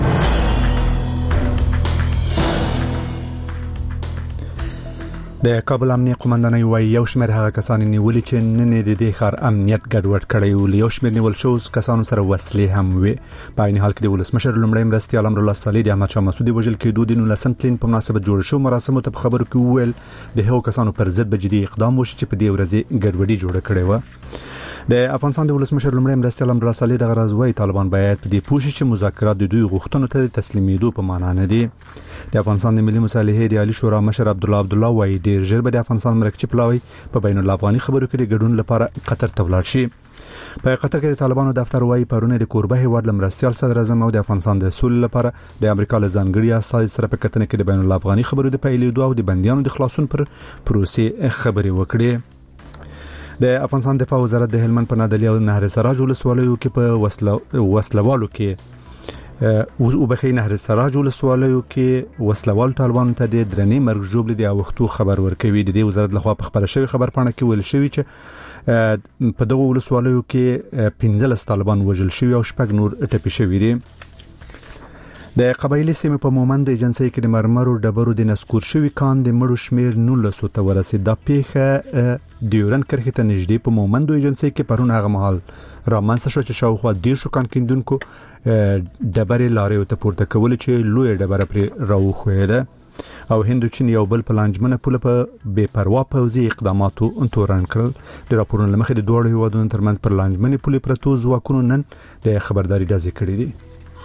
د کابل امنیه قومندانۍ وايي یو شمېر هغه کسان نیولي چې نن د دې ښار امنیت ګډوډ کړی و. یو شمېر نیول شو کسانو سره وسلې هم وي. په عین حال کې د ولسمشر لومړی مرستیال امرالله صالح د احمد شاه مسعود وژل کېدو د 19 تلین په مناسبت جوړ شو مراسمو ته په خبرو کې وویل د هغو کسانو پر ضد به جدي اقدام وشي چې په دې ورځ ګډوډي جوړه کړې و. د افغانستان د ولسمشر لومړی مرستیال امرالله صالح د غرض وايي طالبان باید په دې پوښي چې مذاکرات د دوی غوښتنو ته تسلیمېدو په معنا نه دي. د افغانستان د ملي مصالحې د عالی شورا مشر عبدالله وايي ډیر ژر به د افغانستان مرکزی پلاوی په بین الافغاني خبرو کې د ګډون لپاره قطر ته ولاړ شي. په قطر کې د طالبانو دفتر وايي پرونه د کوربه هیواد لمرستیال صدر اعظم او د افغانستان د سولې لپاره د امریکا له ځانګړي استازي سره په کتنه کې د بین الافغاني خبرو د پیلېدو او د بندیانو د خلاصون پر پروسې خبرې وکړي. د افغانستان دفاع وزارت د هلمند په نادلی او نهر سراج ولسوالیو کې په وسلوالو کې او بخې نهر سراج ولسوالیو کې وسلوال طالبانو ته د درنې مرګ ژوبل د اوختو خبر ورکوي. د دې وزارت لخوا په خبره شوی خبر پاڼه کې ویل شوی چې په دغه ولسوالیو کې 15 طالبان وژل شوی او 6 نور ټپي شوی دي. د قبایلی سیمه په مومند ایجنسی کې د مرمرو ډبرو د نسکور شوی کان د مړو شمیر 19 ته ورسید. د پیښه دیورن کرخه ته نږدې په مومند ایجنسی کې پرون هغه مهال رامنځته شو چې شاوخوا 10 کان کیندونکو ډبرې لارې ته پورته کول چې لوی ډبره پر راوخوېده او هند چین یو بل پلانجمنه پوله په بے پروا پوځي اقداماتو تورن کړل. د راپورونو لمخې د دوه هیوادونو ترمنځ پر لانجمنه پوله پرتو ځواکونو نن د خبرداري ډزې کړې دي.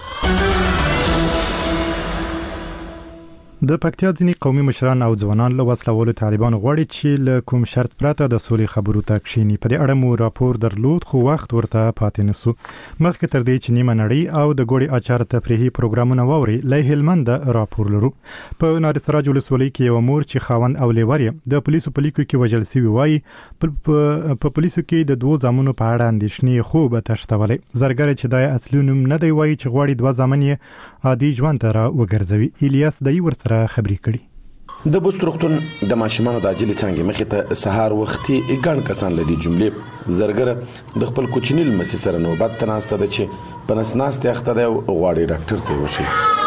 د پکتیا ځینی قومي مشران او ځوانان له وسلوالو طالبان غواړي چې له کوم شرط پرته د سولې خبرو ته کښینی. په دې اړه مو راپور درلود خو وخت ورته پاتې نسو. مخکې تر دې چې نیمه نړۍ او د ګوړې اچار تفریحي پروګرامونه ووري له هلمند راپور لرو. په نهر سراج ولسوالۍ کې یو مور چې خاوند او لیور د پولیسو په لیکو کې وژل شوی وایي په پولیسو کې د دوه زامنو په اړه اندېښنې خوب تشتولې. زرګر چې دای اصلي نوم نه دی وایي چې غواړي دوه زامن یې عادي ژوند ته را وګرځوي. الیاس دای ورسره خبري کړي. د بوسترختون د ماشومانو د عاجل څنګه مخې ته سهار وختي ګڼ کسان لدی جملې زرګر د خپل کوچنی لمسي سره نوبت تناسته ده چې په نسناست اخته ده غواړي ډاکټر ته وشي.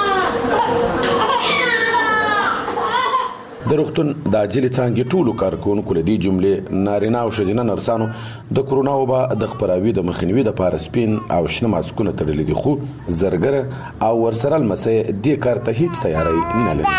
د روغتون د عاجل څنګه ټولو کارکونکو لدی جملې نارینه او ښځینه نرسانو د کورونا وبا د خبراوي د مخنیوي د پاره سپین او شنه ماسکونه تړلې دي خو زرګر او ورسره لمسي د کار ته هیڅ تیاری نه لري.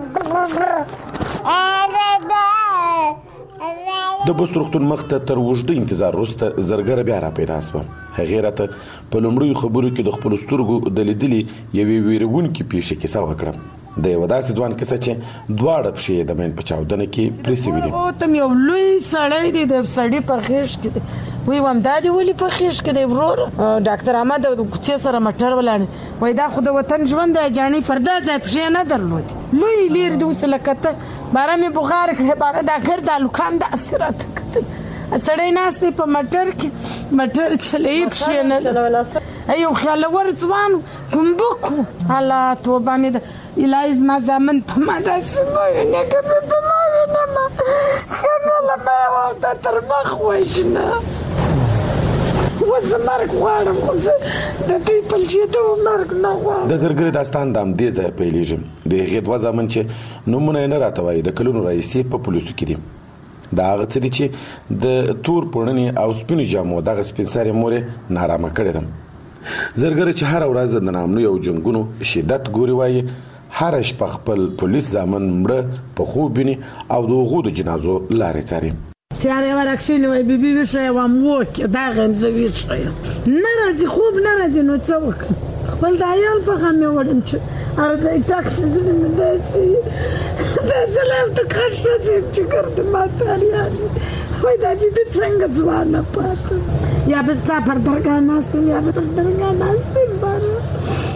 د بوسترختون مخته تر وجود انتظار وروسته زرګر بیا را پیدا شو. هغه راته په لومړی خبرو کې د خپل سترګو د لیدلې یوې ویرونکې پیښې کیسه وکړه. د یو داسې ځوان کیسه چې دواړه پښې د مین په چاودنه کې پریسوي دي. او تم یو لوی سړی دی د سړی په خېش کې وی وم دادی ولې په خېش کې دی ورور ډاکټر احمد د کوڅې سره مټر ولاړ وای دا خو د وطن ژوند دی جاني پردا ځای پښې نه درلود لوی لیر د وسلکته بارا می بغار کړه بارا دا غر د لوکان د اثرات سړی ناس دی په مټر کې مټر چلې پښې نه ایو خیال ور ځوان کوم بکو الله توبه می الایز ما زمن په ما داسې نه کوي په ما نه ما خناله ما او د تر مخ وښنه وزمرګ غواړم د دې په جدو مرګ نه غواړم. د زرګر داستان د دې ځای پیلېږي. د هغې دوه زامن چې نومونه نه راتوي د کلونو رئیسي په پولیسو کې دي. دا هغه څه دي چې د تور پړنې او سپینو جامو دغه سپین ساري مور نارامه کړې ده. زرګر چې هر ورځ د نامنو یو جنگونو شدت ګوري وایي هر شپه خپل پولیس زامن مړه په خوب ویني او د هغو د جنازو لارې څاري. تیارې ورکشلې وای بیبي وښه وام وکه دا غم زوی ښه نه راځي خوب نه راځي نو څه وکړم خپل د عیال په غم مې وړم چې ارزه ټاکسي زمې داسي لم تکښه چې ګرد ماته اړیانه وای دا بیبي څنګه ځوانه پاته یا بستا پر درګا ناستم یا پر درګا ناستم بار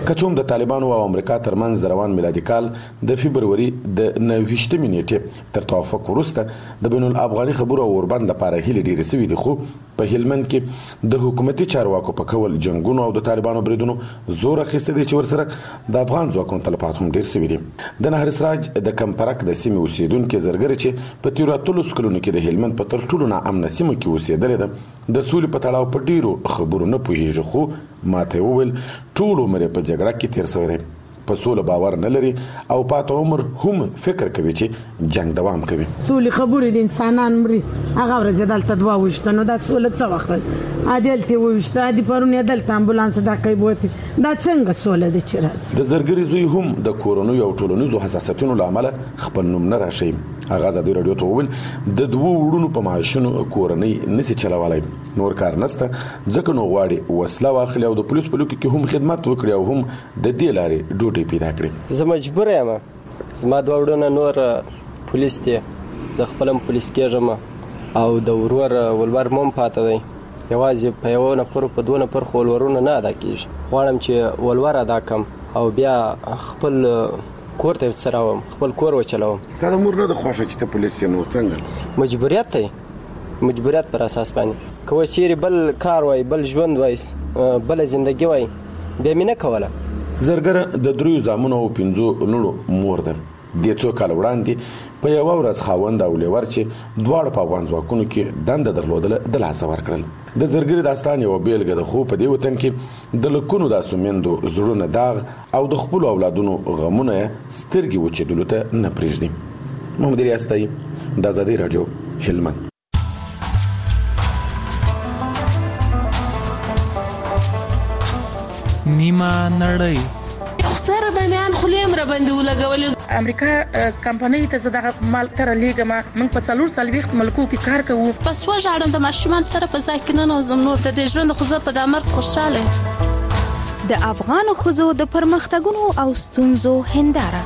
کڅوم د طالبانو او امریکا ترمنځ د روان میلادي کال د فبرवरी د 29 نیټه تر توافق وروسته د بین الافغاني خبرو او اوربند لپاره هیله ډیره سوي دي، خو په هلمند کې د حکومتي چارواکو په کول جنگونو او د طالبانو بریدونو زور اخیسته دي چې ورسره د افغان ځواکونو تلفات هم ډیر سوي دي. د نهر سراج د کمپرک د سیمې اوسیدونکو زرګر چې په تیر 30 کلونو کې د هلمند په تر ټولو ناامن سیمه کې اوسېدل دي د سولې په تړاو په ډیرو خبرو نه پوهیږي، خو ماته وویل ټول عمر په جګړه کې تیر شوی دی، په سولې باور نه لري او پاته عمر هم فکر کوي چې جنگ دوام کوي. سولې خبرې د انسانان مري هغه ورځ دلته دوا وشته نو دا سولې څه وخت عدالت وشته عادي پرونه عدالت امبولانس ډاکې بوتي دا څنګه سولې د چرته د زرګری زوی هم د کورونو او ټولنیزو حساسیتونو لامل خپل نوم نه راشي. هغه د رادیو ته وویل د دوه وړونو په معاشونو کورنۍ نسی چلولای نور کار نسته ځکه نو غواړي وسله واخلي او د پولیس په لوکي کې هم خدمت وکړي او هم د دې لارې ډوټي پیدا کړي. زه مجبور یم، زما دوه وړونه نور پولیس دي، زه خپلم پولیس کېږم او د ورور ولور مم پاته دی، یوازې په یو نفر په دوه نفر خو ولورونه نه ادا کیږي. غواړم چې ولور ادا کم او بیا خپل کور ته وڅراوم، خپل کور وچلوم. ستاسو مور نه د خوښه چې ته پولیس یې نو څنګه مجبوریت دی، مجبوریت پر اساس باندې کوم چیرې بل کار وای بل ژوند وای بل ژوندۍ وای به مې نه کوله. زرګر د دریو زامنو او 5 لړو مور ده. د څو کال وړاندې په یو ورځ خاوند او لور چې دواړه په افغان ځواکونو کې دنده درلودل د لاس ورکړل. د زرګری داستان یو بیلګه ده، خو په دې وطن کې د لکونو د سومندو زړونه داغ او د خپل اولادونو غمونه سترګې وچېدلو ته نه پریږدي. محمد ریاستي د آزادۍ رادیو هلمند. نیمه نړۍ سره به میان خلیم را باندې ولګولې. امریکا کمپنۍ ته زداغه مال تر لیګه ما من په 4 وخت ملکو کې کار کوو. پس وژاړم د ماشومان سره په ځای کې نه نوزم نور د ژوند خو زه په دامر خوشاله. د افغان خزو د پرمختګونو او ستونزو هنداره.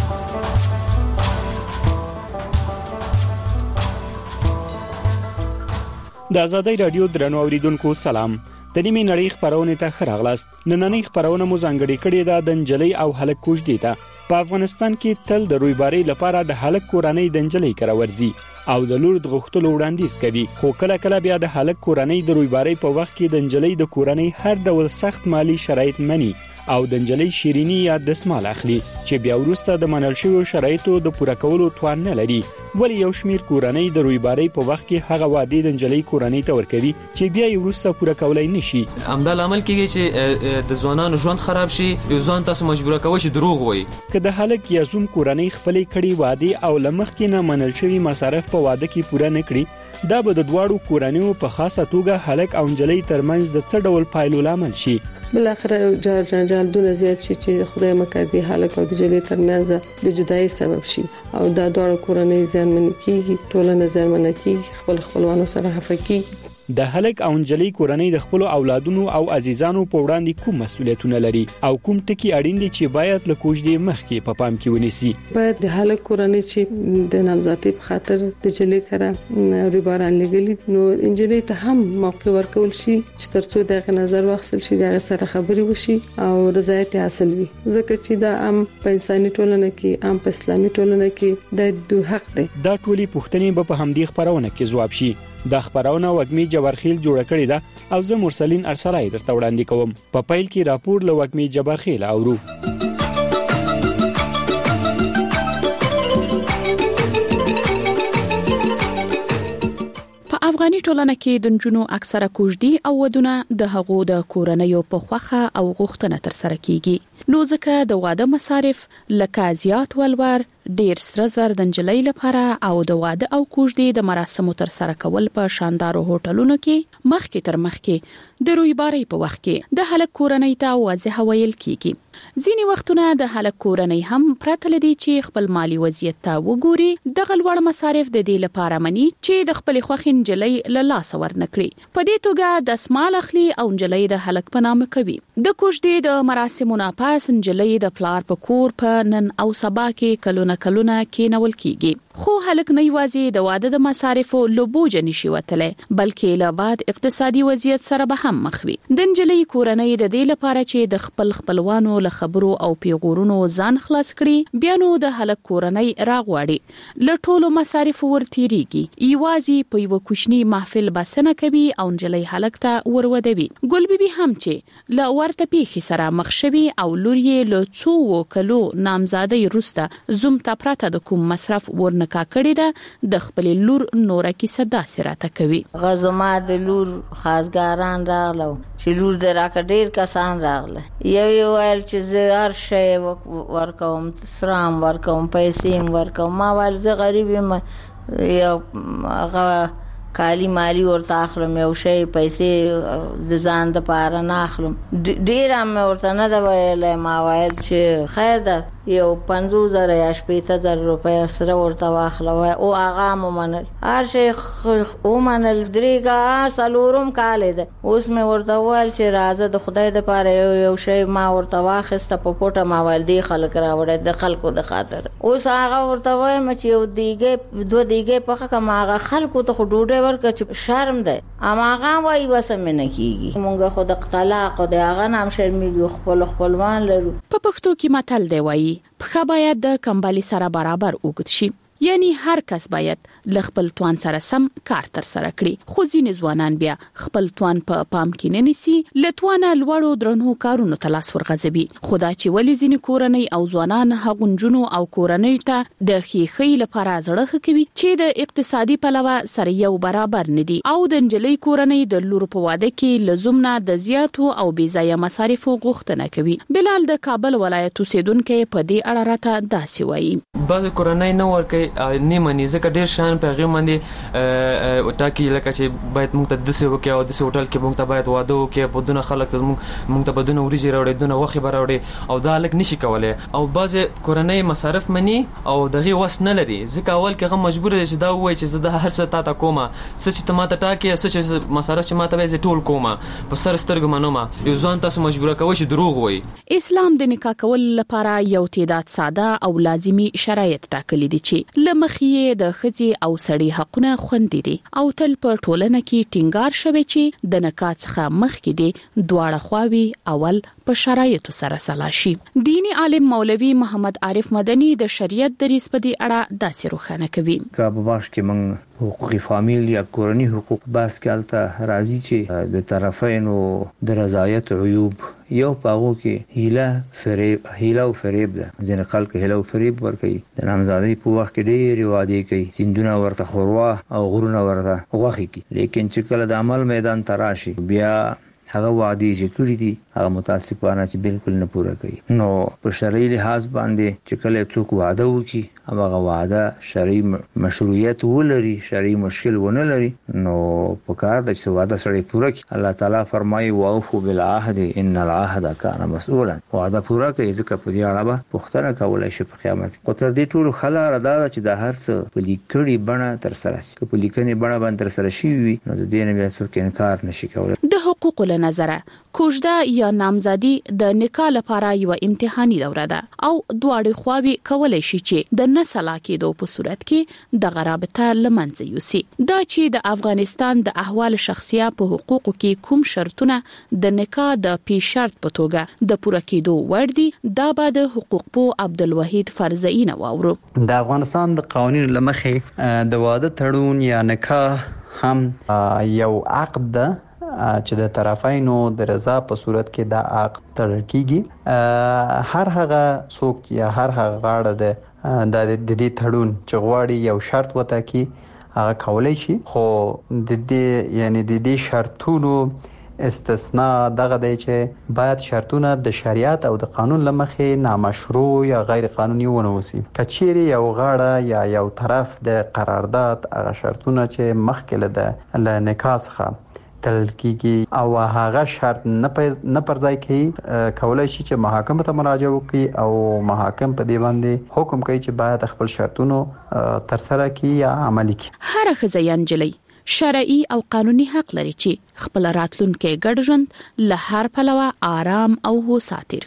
د آزادۍ رادیو درنو اوریدونکو سلام. د نیمه نړۍ خبرونه ته خراغلاست. نننۍ خبرونه مو ځانګړي کړي ده د انجلۍ او هلک کوژدې ته. په افغانستان کې تل د رویباري لپاره د هلک کورنۍ د انجلۍ کراورزي او د لور د غوښتلو وړاندیز کوي، خو کله کله بیا د هلک کورنۍ د رویباري په وخت کې د انجلۍ د کورنۍ هر ډول سخت مالی شرایط مني او د انجلۍ شیرینی یا دسمال اخلي چې بیا وروسته د منل شویو شرایطو د پوره کولو توان نه لري. ولی یو شمیر کورنۍ د رویباري په وخت کې هغه وعده د انجلۍ کورنۍ ته ورکوي چې بیا یې وروسته پوره کولای نشي. همدا عمل کیږي چې د ځوانانو ژوند خراب شي، یو ځوان تاسو مجبور کوي چې دروغ وایي. که د هلک یا زوم کورنۍ خپلې کړي وعده او لمخ کې نه منل شوی مصارف په وعده کې پوره نه کړي، دا به د دواړو کورنیو په خاصه توګه هلک او انجلۍ ترمنځ د څه ډول پایلو لامل شي. بل اخر جنجال دونه زیات شي چې خدای مکړي هلک او انجلۍ ترمنځ د جدایي سبب شي او دا دواړو کورنۍ ځانمن کیږي، ټولنه ځانمن کیږي، خپلوانو سره حفه کیږي. د هلک او انجلۍ کورنۍ د خپل اولادونو او عزیزانو په وړاندې کوم مسؤلیتونه لري او کوم ټکي اړین دي چې باید له کوژدې مخکې په پام کې ونیسي. باید د هلک کورنۍ چې د نامزادۍ په خاطر د انجلۍ کړه رویباران لګلي نو انجلۍ ته هم موقع ورکول شي چې ترڅو دغه نظر واخیستل شي، دغه سره خبري وشي او رضایت حاصل وي، ځکه چې دا هم په انساني ټولنه کې هم په اسلامي ټولنه کې د دوه حق دی. دا ټولي پوښتنې په همدې خبرونه کې ځواب شي. دا خبرونه وګمی جبرخیل جوړ کړی ده او زه مرسلین ارسلای درته وړاندې کوم. په پیل کې راپور له وګمی جبرخیل اورو. افغاني ټولنه کې د نجونو اکثره کوژدي او ودونه د هغو د کورنیو په خوخه او غوښتنه تر سره کیږي، نو ځکه د واده مصارف لکه زیات ولور، ډیر سره زر د انجلۍ لپاره او د واده او کوژدي د مراسمو تر سره کول په شاندارو هوټلونو کې مخکې تر مخکې د رویباري په وخت کې د هلک کورنۍ ته واضح ویل کیږي. ځینی وختونه د هلک کورنۍ هم پرته لدی چې خپل مالی وضعیت ته وګوري، د غلوړ مصارف د دې لپاره مني چې د خپل خوښ انجلۍ له لاس ورنکړي. په دې توګه د اسمال اخلي او انجلۍ د هلک په نامه کوي. د کوژدي د مراسمو نه پاس انجلۍ د پلار په کور په نن او سبا کې کلونه کېنول کیږي، خو هلک نه یوازې د واده د مصارفو له بوجه نشي وتلی بلکې له بعد اقتصادي وضعیت سره به هم مخ وي. د نجلۍ کورنۍ د دې لپاره چې د خپل خپلوانو له خبرو او پیغورونو ځان خلاص کړي بیا نو د هلک کورنۍ راغواړي له ټولو مصارفو ورتیریږي یوازې په یو کوچني محفل بسنه کوي او نجلۍ هلک ته ورودوي. ګل بیبي هم چې له ورته پیښې سره مخ شوي او لور یې له څو کلو نامزادۍ وروسته زوم ته پرته د کوم مصرف ورنکا کړی ده د خپل لور نوره کیسه داسې راته کوي. غزما د لور خاصګاران راغلو چې لور د راکه ډیر کسان راغله یو ویل چې زه هر شی ورکوم سرام ورکوم پیسې ورکوم ما ویل زه غریب یم یو هغه کالی مالی ورته اخلم یو شی پیسې د ځان د پاره نه اخلم ډیر هم ورته نه دا ویل ما ویل چې خیر ده یو 50,000 یا 60,000 روپیا سره ورته واخله او هغه مومنل هر شي او منل درېګه سالورم کاله ده اوس مې ورته ویل چې راځه د خدای د پاره یو شی ما ورته واخسته په پټه ما ویل دی خلک راوړل د خلکو د خاطر اوس هغه ورته وایم چې یو دیګه دوه دیګه په هغه هغه خلکو ته ډوډۍ ورکړه چې شرم ده اما هغه وایي وسه مې نه کیږي مونږ خو د طلاق د هغه نام شرمېږو خپلوان لرو. په پښتو کې متل دی وایي پخه باید د کمبالي سره برابر اوږد شي یعنی هر کس باید ل خپل توان سره سم کار تر سره کړي خو ځینې ځوانان بیا خپل توان په پام کې نه نیسي لتوانه لوړو درنو کارونو ته لاس ورغځوي. خدا چې ولې ځینې کورنۍ او ځوانان هغونجونو او کورنۍ ته د خېخې لپاره زړه کوي چې د اقتصادي پلوه سره یو برابر ندي او د نجلۍ کورنۍ د لور په واده کې لزومنه د زیاتو او بې ځایه مصارفو غوښتنه کوي. بلال د کابل ولایت اوسیدونکو په دې اړه راته داسې وایي بعض کورنۍ نه ورکي نیمه نه ځکه ډیر شان په هغه باندې ټاکي لکه چې باید موږ ته د څه وکي او د څه هوټل کې موږ ته باید واده وکي په دونه خلک ته موږ ته بدونه وريجي راوړي دونه وخت به راوړي او دا لک نشي کولای او بعض کورنۍ مصارف مني او دغه وس نه لري ځکه اول کې هغه مجبور دي چې دا وایي چې زه د هر څه تا کومه سچ ته ماته ټاکي سچ مصارف چې ماته وایي ټول کومه په سر سترګ منومه یو ځان تاسو مجبور کوي چې دروغ وایي. اسلام د نکاح کول لپاره یو تعداد ساده او لازمي شرایط ټاکلي دي چې لمخې د خځې او سړي حقونه خوندي دي او تل په ټولنه کې ټینګار شوی چې د نکاح څخه مخکې دي دواړه خواوې اول په شرایطو سره سلا شي. دینی عالم مولوی محمد عارف مدني د شریعت دریس په دې اړه داسې روښانه کوي. په باش کې موږ حقوقي فامیل یا کورنی حقوق باس کالته راځي چې د طرفینو د رضایت عیوب یو پاغو کې هیله او فریب ده ځینې خلک هیله او فریب ورکوي د نامزادۍ په وخت کې ډېرې وعدې کوي سیندونه ورته خوروا او غرونه ورته غوښې کوي لیکن چې کله د عمل میدان ته راشي بیا هغه وعدې چې کړې دي هغه متاسفانه چې بالکل نه پوره کوي. نو په شرعي لحاظ باندې چې کله څوک وعده وکړي هغه وعده شرعي مشروعیت ولري شرعي مشکل ونه لري نو په کار د څه وعده سره پوره کړي. الله تعالی فرمایي واوفوا بالعهد ان العهد كان مسؤولا وعده پوره کوي ځکه په دې اړه به پوښتنه کولای شي په قیامت کې. او تر دې ټول خلاره دا چې د هر څه په لیکړي بڼه تر سره شي په لیکنې بڼه باندې تر سره شي نو د دې نه بیا څوک انکار نشي کولای. د حقوق له نظره کوژده یا نامزادي د نکاح لپاره یو امتحاني دوره ده او دواړه خواوې کولای شي چې د نسل کېدو په صورت کې د غرابته لمنځه یوسي. دا چې د افغانستان د احوال شخصیه په حقوقو کې کوم شرطونه د نکاح د پیش شرط په توګه د پوره کېدو وړ دي دا به د حقوق پوه عبدالوحید فرزئی نه واورو. د افغانستان د قوانینو لمخې د واده تړون یا نکاح هم یو عقد ده چې د طرفینو د رضا په صورت کې دا عقد تړل کیږي. هر هغه څوک یا هر هغه غاړه د دې تړون چې غواړي یو شرط وټاکي هغه کولای شي خو د دې شرطونو استثناء دغه دی چې باید شرطونه د شریعت او د قانون لمخې نامشروع یا غیر قانوني ونه وسی. کچېری یو غاړه یا یو طرف د قرارداد هغه شرطونه چې مخکې له نکاح څخه تل کیږي او هغه شرط نه پرځای کوي کولای شي چې محاکمه ته مراجعه وکړي او محاکم په دې باندې حکم کوي چې باید خپل شرطونو تر سره کړي یا عملي کړي. هر ښځه نجلۍ شرعي او قانوني حق لري چې خپل راتلونکي ګډ ژوند له هر پلوه آرام او هوسا تیر کړي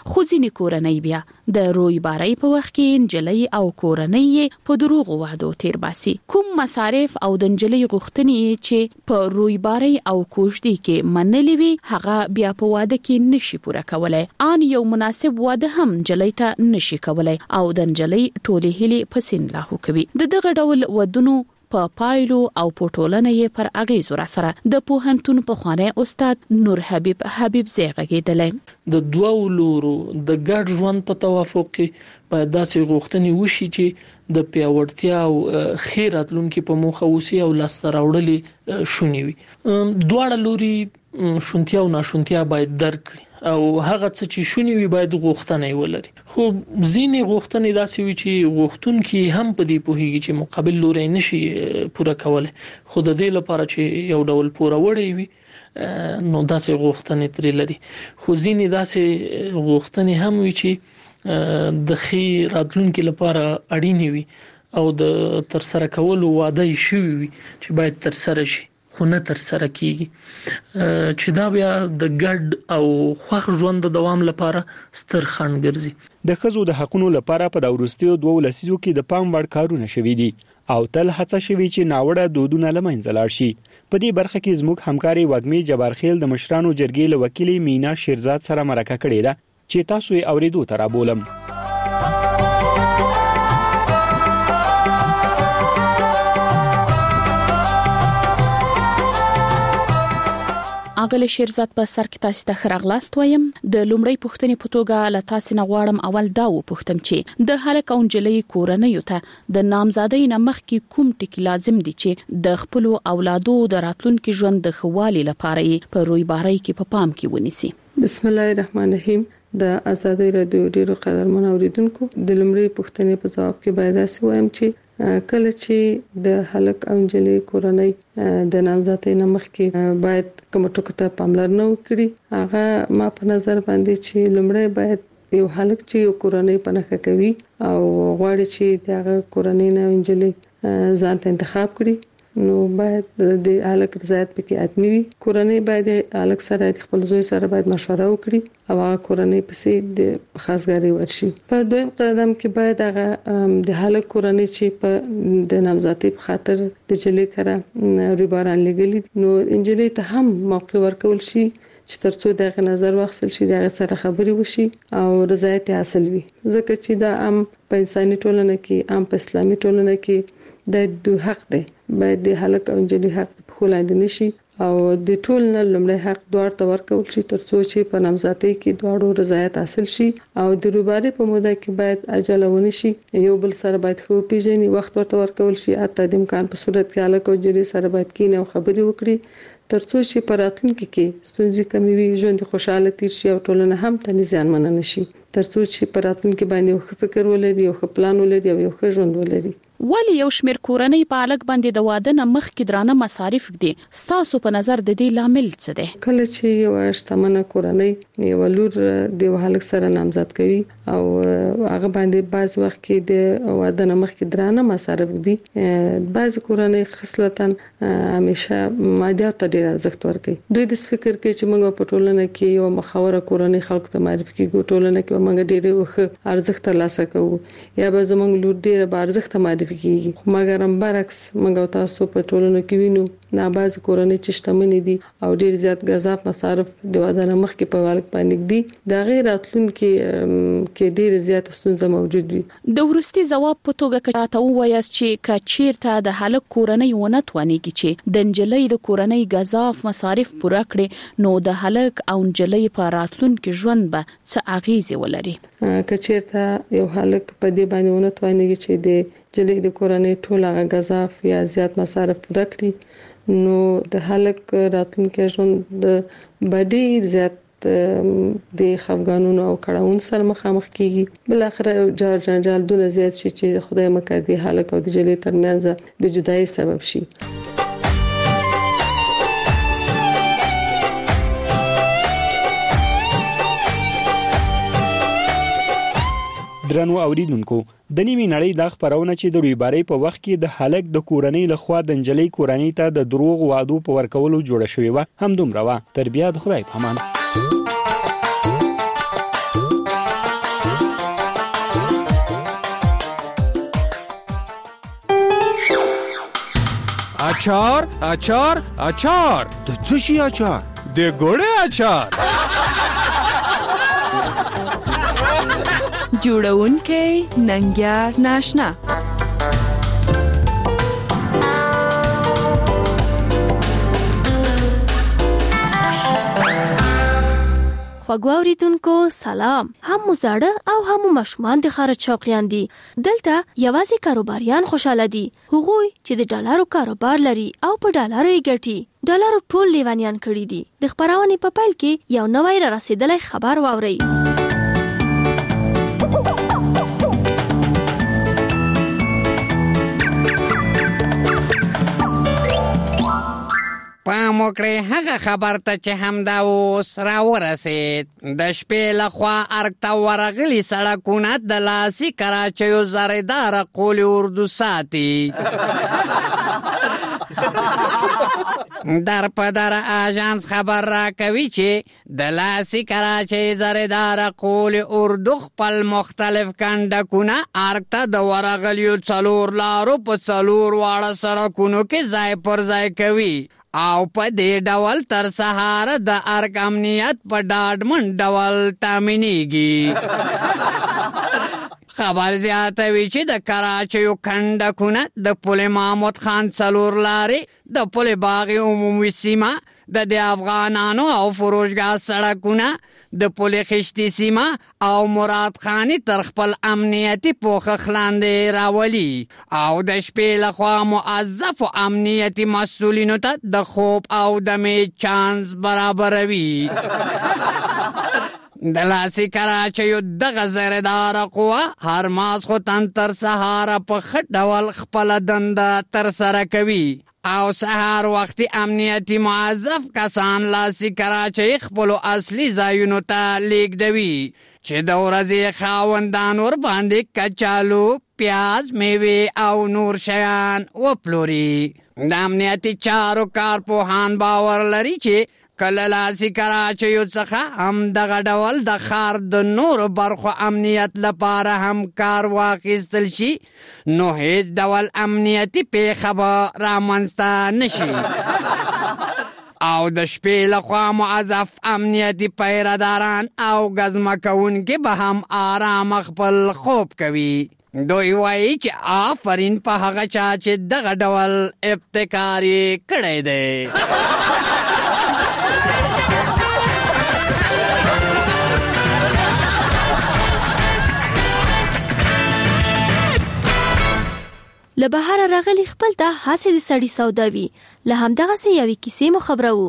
خو ځینې کورنۍ بیا د رویبارۍ په وخت کې نجلۍ او کورنۍ په دروغو وعدو تیر باسي. کوم مصارف او د نجلۍ غوښتنې چې په رویبارۍ او کوژدې کې منلې وي هغه بیا په واده کې نشي پوره کولای. ان یو مناسب واده هم نجلۍ ته نشي کولای او د نجلۍ ټولې هیلې پسین لاهو کوي. د دغه ډول ودونو په پایلو او پټولنه یې پر اغیزو را سره د پوهنتون په خوانه استاد نور حبیب زیغږیدل. د دوه لورو د ګډ ژوند په توافق کې باید داسې غوښتنې وشي چې د پیاوړتیا او خیر راتلونکو په موخه وسی او لاسته راوړلې شونی وي. دواړه لوري شونتیا او ناشونتیا باید درک کړي او هغه څه چې شونی وي باید غوښتنه ولري. خو ځینې غوښتنې داسې وي چې غوښتونکي هم په دې پوهیږي چې مقابل لوري نشي پوره کولای، خو د دې لپاره چې یو ډول پوره وړي وي نو داسې غوښتنې ترې لري. خو ځینې داسې غوښتنې هم وي چې د خیر راتلونکو لپاره اړینې وي او د تر سره کولو وعده یې شوی وي چې باید تر سره شي خو نه تر سره کیږي، چې دا بیا د ګډ او خوښ ژوند د دوام لپاره ستر خنډ ګرځي. د ښځو د حقوقو لپاره په داورستیو 2 لسیزو کې د پام وړ کارونه شوي دي او تل هڅه شوي چې ناوړه دودونه له منځه لاړ شي. په دې برخه کې زموږ همکاري وګمي جبارخیل د مشرانو جرګې له وکیل مینا شیرزاد سره مرکه کړې ده چې تاسو یې اوریدو ته رابولم. اغله شیرزاد په سر کې تاسو ته خراغلاست وایم. د لومړی پوښتنې په توګه له تاسو نه غواړم اول دا وپوښتم چې د هلک او نجلۍ کورنۍ ته د نامزادۍ نه مخکې کوم ټکي لازم دي چې د خپل اولادو د راتلونکي ژوند د خوالي لپاره په رویبارۍ کې په پام کې ونیسي. بسم الله الرحمن الرحیم. د ازادي رادیو ډیرو قدرمن اوریدونکو د لومړی پوښتنې په جواب کې باید تاسو وایم چې کله چې د هلک او نجلۍ کورنۍ د نامزادۍ نه مخکې باید کوم ټکو ته پاملرنه وکړي، هغه ما په نظر باندې چې لومړی باید یو هلک چې یو کورنۍ پنهخه کوي او غواړي چې دغه کورنۍ نه نجلۍ ځان ته انتخاب کړي نو باید د هلک رضایت پکې حتمی وي. کورنۍ باید هلک سره د خپل زوی سره باید مشوره وکړي او هغه کورنۍ پسې د خاصګاری ورشي. په دویم قدم کې باید هغه د هلک کورنۍ چې په د نامزادۍ په خاطر د جلې کړه ریباران لګلی نو انجلۍ ته هم موقع ورکول شي چې ترڅو دغه نظر واخیستل شي، دغه سره خبري وشي او رضایت حاصل وي. ځکه چې دا عام په انساني ټولنه کې عام په اسلامي ټولنه کې د دوه حق دی، باید د هلک او نجلۍ حق په خولاندې نشي او د ټول نه لومړی حق دوار ته ورکول شي ترڅو چې په نامزادۍ کې دواړو رضایت حاصل شي او د روباري په موده کې باید اجلونه شي، یو بل سره باید خو پیژني، وخت ورته ورکول شي، حتی د امکان په صورت کې هلک او نجلۍ سره باید کینه او خبري وکړي ترڅو چې په راتلونکي کې ستونزې کمې وي، ژوند خوشاله تیر شي او ټولنه هم ته زیانمن نه شي، ترڅو چې په راتلونکي باندې یو فکر ولري، یو پلان ولري او یو ژوند ولري. ولی یو شمیر کورنۍ په الګ باندې د واده نه مخکې درانه مصارف دي، ستاسو په نظر د دې لامل څه دی؟ کله چې یو شتمنه کورنۍ یو لور د هلک سره نامزد کوي او هغه باندې بعض وخت کې د واده نه مخکې درانه مصارف دي، بعض کورنۍ خصلتاً همیشه مادیات ته ډیر ارزښت ورکوي. دوی د فکر کوي چې موږ په ټولنه کې یو مخاوره کورنۍ خلکو ته معرفي کیږو، ټولنه کې موږ ډیر وخت ارزښت ترلاسه کوو یا به زموږ لور ډیر به ارزښت معرفي کیږي. خو مګر هم برعکس موږ تاسو په ټولنه کې وینو نه بعض کورنۍ چې شتمنې دي او ډیر زیات غذاف مصارف د واده نه مخکې په والک باندې دي، د غیر راتلونکي کې ډیر زیات ستونزې موجود وي. د ورستي جواب په توګه کړه وایاست چې کچیرته د هلک کورنۍ ونه توانېږي چې د نجلۍ د کورنۍ غذاف مصارف پوره کړي نو د هلک او نجلۍ په راتلونکي ژوند به څه اغیزه ولري. کچیرته یو هلک په دې باندې ونه توانېږي چې د جلې د کورنۍ ټول هغه غذاف یا زیات مصارف پوره کړي نو د هلک راتلونکي ژوند د باندې زیات د خفګانونو او کړهون سره مخامخ کیږي. بل اخر جنجال دونه زیات شي چې خدای مکه د هلک او د جلې ترمنځ د جدایي سبب شي. درنو اوریدونکو، د نیمه نړۍ د خبرونه چې د رویبارۍ په وخت کې د هلک د کورنۍ لخوا د نجلۍ کورنۍ ته د دروغ وعدو په ورکولو جوړه شوې و هم دومره و. تر بیا د خدای په امان. اچار اچار اچار د څه شي اچار؟ د ګوړې اچار. جوړونکی ننګیار ناشنا. خوږو اوریدونکو سلام. هم مزاړه او هم ماشومان د خارج شوقیان دي. دلته یوازې کاروباریان خوشاله دي، هغوی چې د ډالرو کاروبار لري او په ډالرو یې ګټي. ډالرو ټول لیوانیان کړي دي. د خبرونې په پیل کې یو نوی را رسیدلی خبر واورئ. پام وکړئ هغه خبر ته چې همدا اوس راورسید. د شپې لخوا ارګ ته ورغلي سړکونه د لاسي کراچیو زریداره قول اردو ساتي. در په در آژانس خبر را کوي چې د لاسي کراچۍ زریداره قول اردو خپل مختلف کنډکونه ارګ ته د ورغلیو 4 لارو په 4 واړه سړکونو کې ځای پر ځای کوي او په دې ډول تر سهاره د ارګ امنیت په ډاډمن ډول تامینېږي. خبر زیاتوي چې د کراچیو کنډکونه د پل محمود خان 4 لارې، د پل باغ عمومي سیمه، د افغانانو او فروشګاه سړکونه، د پل خشتي سیمه او مراد خانی تر خپل امنیتي پوښښ لاندې راولي او د شپې لخوا موظفو امنیتي مسؤلینو ته د خوب او دمې چانس برابروي. د لاسي کراچیو دغه زریداره قوه هر ماسخوتن تر سهاره په ښه ډول خپله دنده ترسره کوي او سهار وختي امنیتي موظف کسان لاسي کراچۍ خپلو اصلي ځایونو ته لیږدوي چې د ورځې خاوندان ورباندې کچالو، پیاز، میوې او نور شیان وپلوري. د امنیتي چارو کارپوهان باور لري چې کله لاسي کراچیو څخه هم دغه ډول د ښار د نورو برخو امنیت لپاره هم کار واخیستل شي نو هیڅ ډول امنیتي پیښه به رامنځته نشي او د شپې لخوا موظف امنیتي پیرهداران او ګزمه کوونکي به هم آرام خپل خوب کوي. دوی وایي چې آفرین په هغه چا چې دغه ډول ابتکار یې کړی دی. له بهره راغلی خپل ته هسې د سړي سودا وي. له همدغسې یوې کیسې مو خبرو.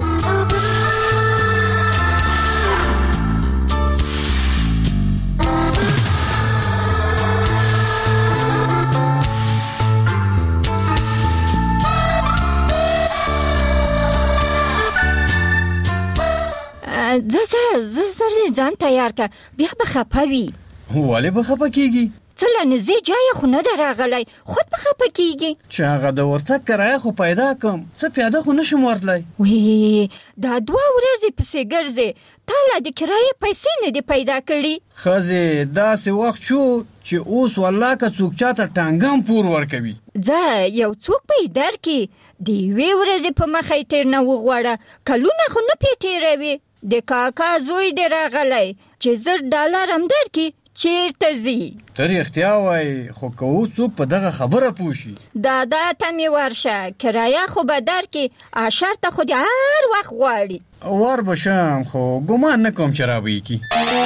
زه سر ځان تیار که بیا به خفه وي. ولې به خفه کېږي؟ څه له نږدې ځایه خو نه ده راغلی، خود به خفه کېږي چې هغه د ورتګ کرایه خو پیدا کړم، څه پیاده خو نشم ورتلی. وی دا 2 ورځې پسې ګرځې، تا لا د کرایې پیسې نه دي پیدا کړي. ښځې داسې وخت شو چې اوس والله که څوک چاته ټانګم پور ورکوي. ځه یو څوک به یې درکړي، د 1 ورځې په مخه یې تېر نه وغواړه، کلونه خو نه پې تېروي. د کاکا زوی دې راغلی چې $10 هم درکړي، چیرته ځي؟ ته رښتیا وایي، خو که اوس څوک په دغه خبره پوه شي. دادا ته مې ورشه، کرایه خو به درکړي، اشر ته خو دې هر وخت غواړي. ور به شم، خو ګمان نه کوم چې رابه کي.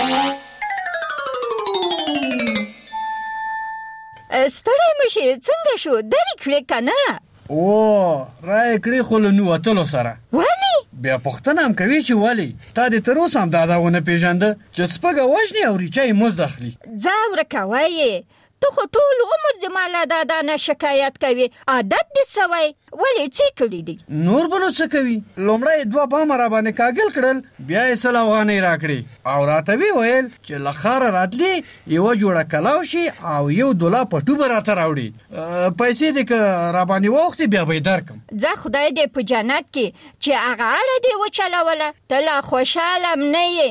ستړی مه شې، څنګه شو؟ درې کړې که نه؟ رای کړې خو له نوتلو سره. ولې؟ بیا پوښتنه هم کوي چې ولې؟ تا دې تر اوسه هم دادا ونه پېژانده چې سپږه وژني او ریچه یې مزد اخلي. ځه ورکه وایې، ته خو ټول عمر د ما له دادا نه شکایت کوي، عادت دې سوی. ولې څه کړي دي؟ نور به نو څه کوي؟ لومړی 2 بامه راباندې کاږل کړل، بیا یې 100 افغانۍ راکړې او راته ویې ویل چې له ښاره راتلې 1 جوړه کلاو شي او $1 په ټوبه راته راوړي، پیسې دې که راباندې واوښتې بیا به یې درکم. ځه خدای دې په جنت کې چې هغه اړه دې وچلوله، ته لا خوشحاله م نه یې.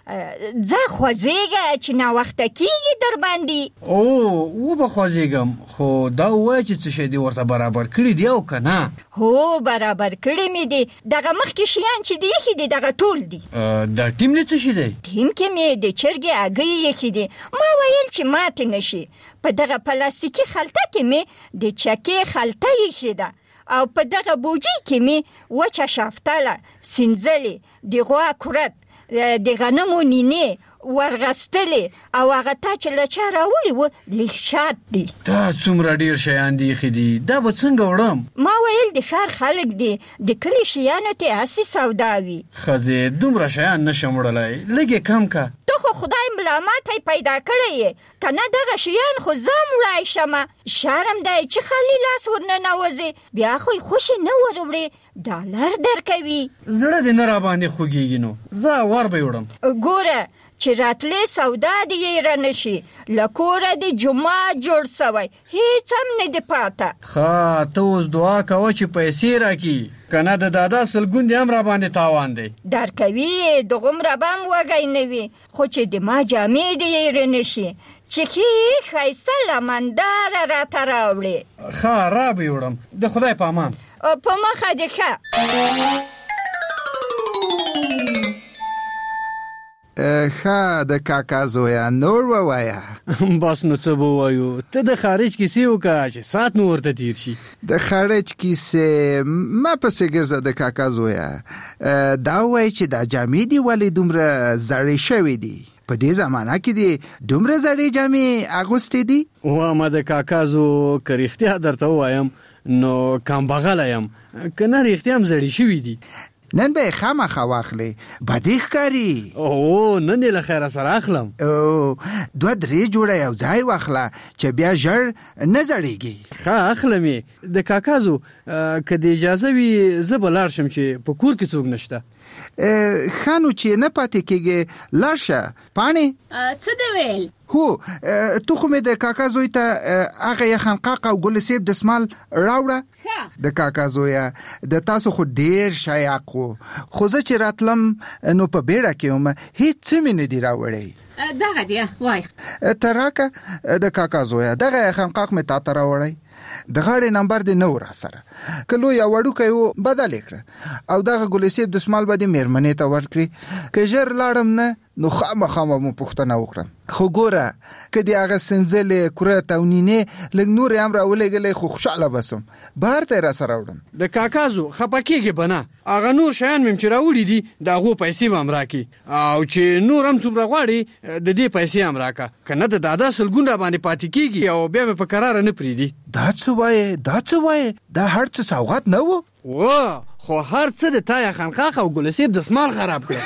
ځه خوځېږه چې ناوخته کېږي در باندې. به خوځېږم، خو دا ووایه چې څه شی دې ورته برابر کړي دي او که نه؟ هو برابر کړي مې دي. دغه مخکې شیان چې دي ایښي دي دغه ټول دي. دا ټیم نه څه شي دی؟ ټیم کې مې د چرګې هګۍ ایښي دي. ما ویل چې ماتې نه شي. په دغه پلاستیکي خلطه کې مې د چکې خلطه ایښې ده او په دغه بوجي کې مې وچه شافتله، سینځلې، د غوا کورت، د غنمو نینې ورغستلې او هغه تا چې له چا راوړي و لیک شات دي. دا څومره ډېر شیان دي ایښي دي، دا به څنګه وړم؟ ما ویل د ښار خلک دي، د کلي شیانو ته هسې سودا وي. ښځې دومره شیان نشم وړلی، لږ یې کم که. ته خو خدای ملامته پیدا کړی یې، که نه دغه شیان خو زه هم وړی شمه. شرم دی چې خالي لاس ورننوځې، بیا خو یې خوشې نه وروړې، ډالر درکوي. زړه دې نه راباندې خوږېږي نو زه ور به یې وړم. ګوره چې راتلې سودا دې یې رانشي، له کوره دې جومات جوړ سوی، هیڅ هم نه دې پاته. ښه ته اوس دعا کوه چې پیسې راکړي، که نه د دادا سلګون دې هم راباندې تاوان دی. درکوي یې، دغومره به هم وږی نه وي، خو چې د ما جامې دې یې رانشي چې ښې ښایسته لمنداره راته راوړې. ښه را به یې وړم، د خدای په امان. په مخه دې ښه. ښه د کاکا زویا نور ووایه. بس نو څه به ووایو، ته د خارج کیسې وکړه چې ساعت مو ورته تیر شي. د خارج کیسې ما پسې ګرځه د کاکا زویا. دا وایي چې دا جامې دي ولې دومره زړې شوې دي؟ په دې زمانه کې دي دومره زړې جامې اغوستې دي؟ ما د کاکا زو که رښتیا درته ووایم نو کمبغله یم، که نه رښتیا هم زړې شوي دي. نن به خامخا واخلې، بدې ښکاري. نن یې له خیره سره اخلم. 2-3 جوړه یو ځای واخله چې بیا ژر نه زړېږي. ښه اخلم یې. د کاکا زو که د اجازه وي زه به لاړ شم چې په کور کې څوک نشته. ښه نو چې نه پاتې کېږي لاړ شه. پاڼې څه دې ویل؟ هو تو خو مې د کاکا زوی ته هغه یخنقاق او ګل سیب دستمال راوړه. د کاکا زویا د تاسو خو ډیر شایق خو زه چې راتلم نو په بیړه کې وم، هیڅ مې نه دی راوړی. دغه دی وای تراکه د کاکا زویا دغه یخنقاق مې تا ته راوړی. د غاړې نمبر دې نه و را سره، که لوی وړوکی و بدل یې کړه او دغه ګل سیب دستمال به دې مېرمنې ته ورکړي. که ژر لاړم نه نو خامخا مو پوښتنه وکړم. خو ګوره که دې هغه سنځلې کورت او نینې لږ نورې هم راولېږلی خو خوشحاله بسم، بهر ته یې را سره وړم. د کاکا زو خفه کېږې به نه، هغه نور شیان مې چې راوړي دي د هغو پیسې به هم راکړي، او چې نور هم څومره غواړي د دې پیسې هم راکړه، که نه د دادا سلګون را باندې پاتې کېږي او بیا مې په کراره نه پرېږدي. دا څه وایې دا هر څه سوغات نه و؟ خو هر څه د تا یخنقاق او ګل سیب دستمال خراب کړه.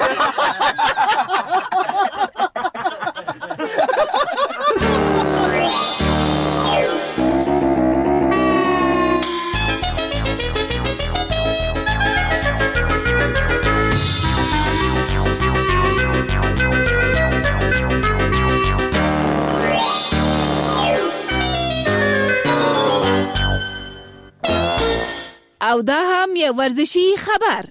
او دا هم یو ورزشي خبر.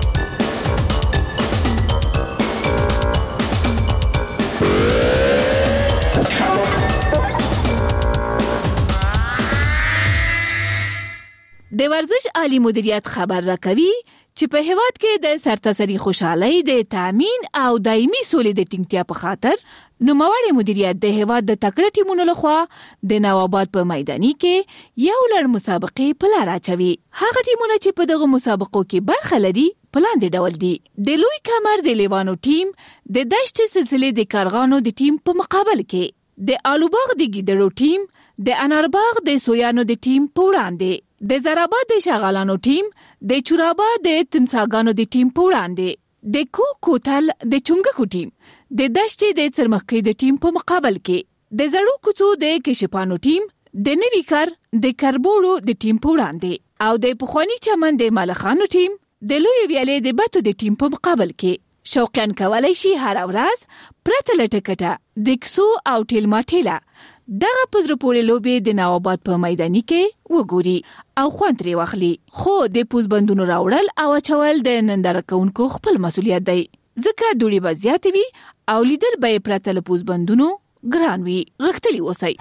د ورزش عالی مدیریت خبر راکوي چې په هیواد کې د سرتاسري خوشحالۍ د تامین او دایمي سولې د ټینګتیا په خاطر نوموړی مدیریت د هیواد د تکړه ټیمونو لخوا د نوآباد په میداني کې یو لړ مسابقې په لار اچوي. هغه ټیمونه چې په دغه مسابقو کې برخه لري په لاندې ډول دي: د لوی کمر د لیوانو ټیم د دشت سلسلې د کارغانو د ټیم په مقابل کې، د آلوباغ د ګیدړو ټیم د انارباغ د سویانو د ټیم په وړاندې، د زراباد د شغالانو ټیم د چوراباد د تمساګانو د ټیم په وړاندې، د کوتل د چونګکو ټیم د دشتې د څرمخکۍ د ټیم په مقابل کې، د زړو کوڅو د کشپانو ټیم د نوي کار د کربوړو د ټیم په وړاندې، او د پخوانی چمن د ملخانو ټیم د لوی ویالې د بتو د ټیم په مقابل کې. شوقیان کولای شي هر ورځ پرته له ټکټه د کسو او ټیلما ټیله دغه په زړه پورې لوبې د نوآباد په میداني کې وګوري او خوند ترې واخلي. خو د پوز بندونو راوړل او اچول د ننداره کوونکو خپل مسؤلیت دی. ځکه دوړي به زیات وي او لیدل به پرته له پوز بندونو ګران وي. غختلی اوسئ.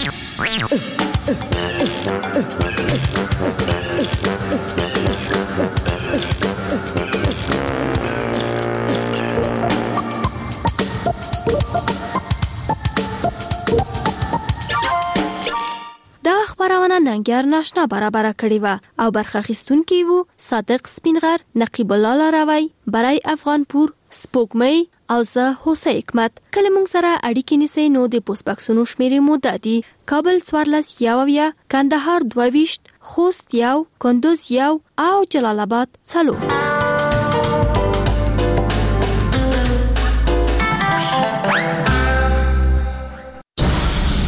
دا خبرونه ننګیار ناشنا برابر کړی و او برخه اخیستونکي وو صادق سپینغر، نقیب الله لاروی، برای افغانپور، سپوږمۍ او زه هوسه حکمت. کله مونږ سره اړیکې نیسئ نو د پوسټ باکسونو شمیرې مو دادي: کابل 14 کندهار 22 خوست 1 کندوز 1 او جلال آباد 4.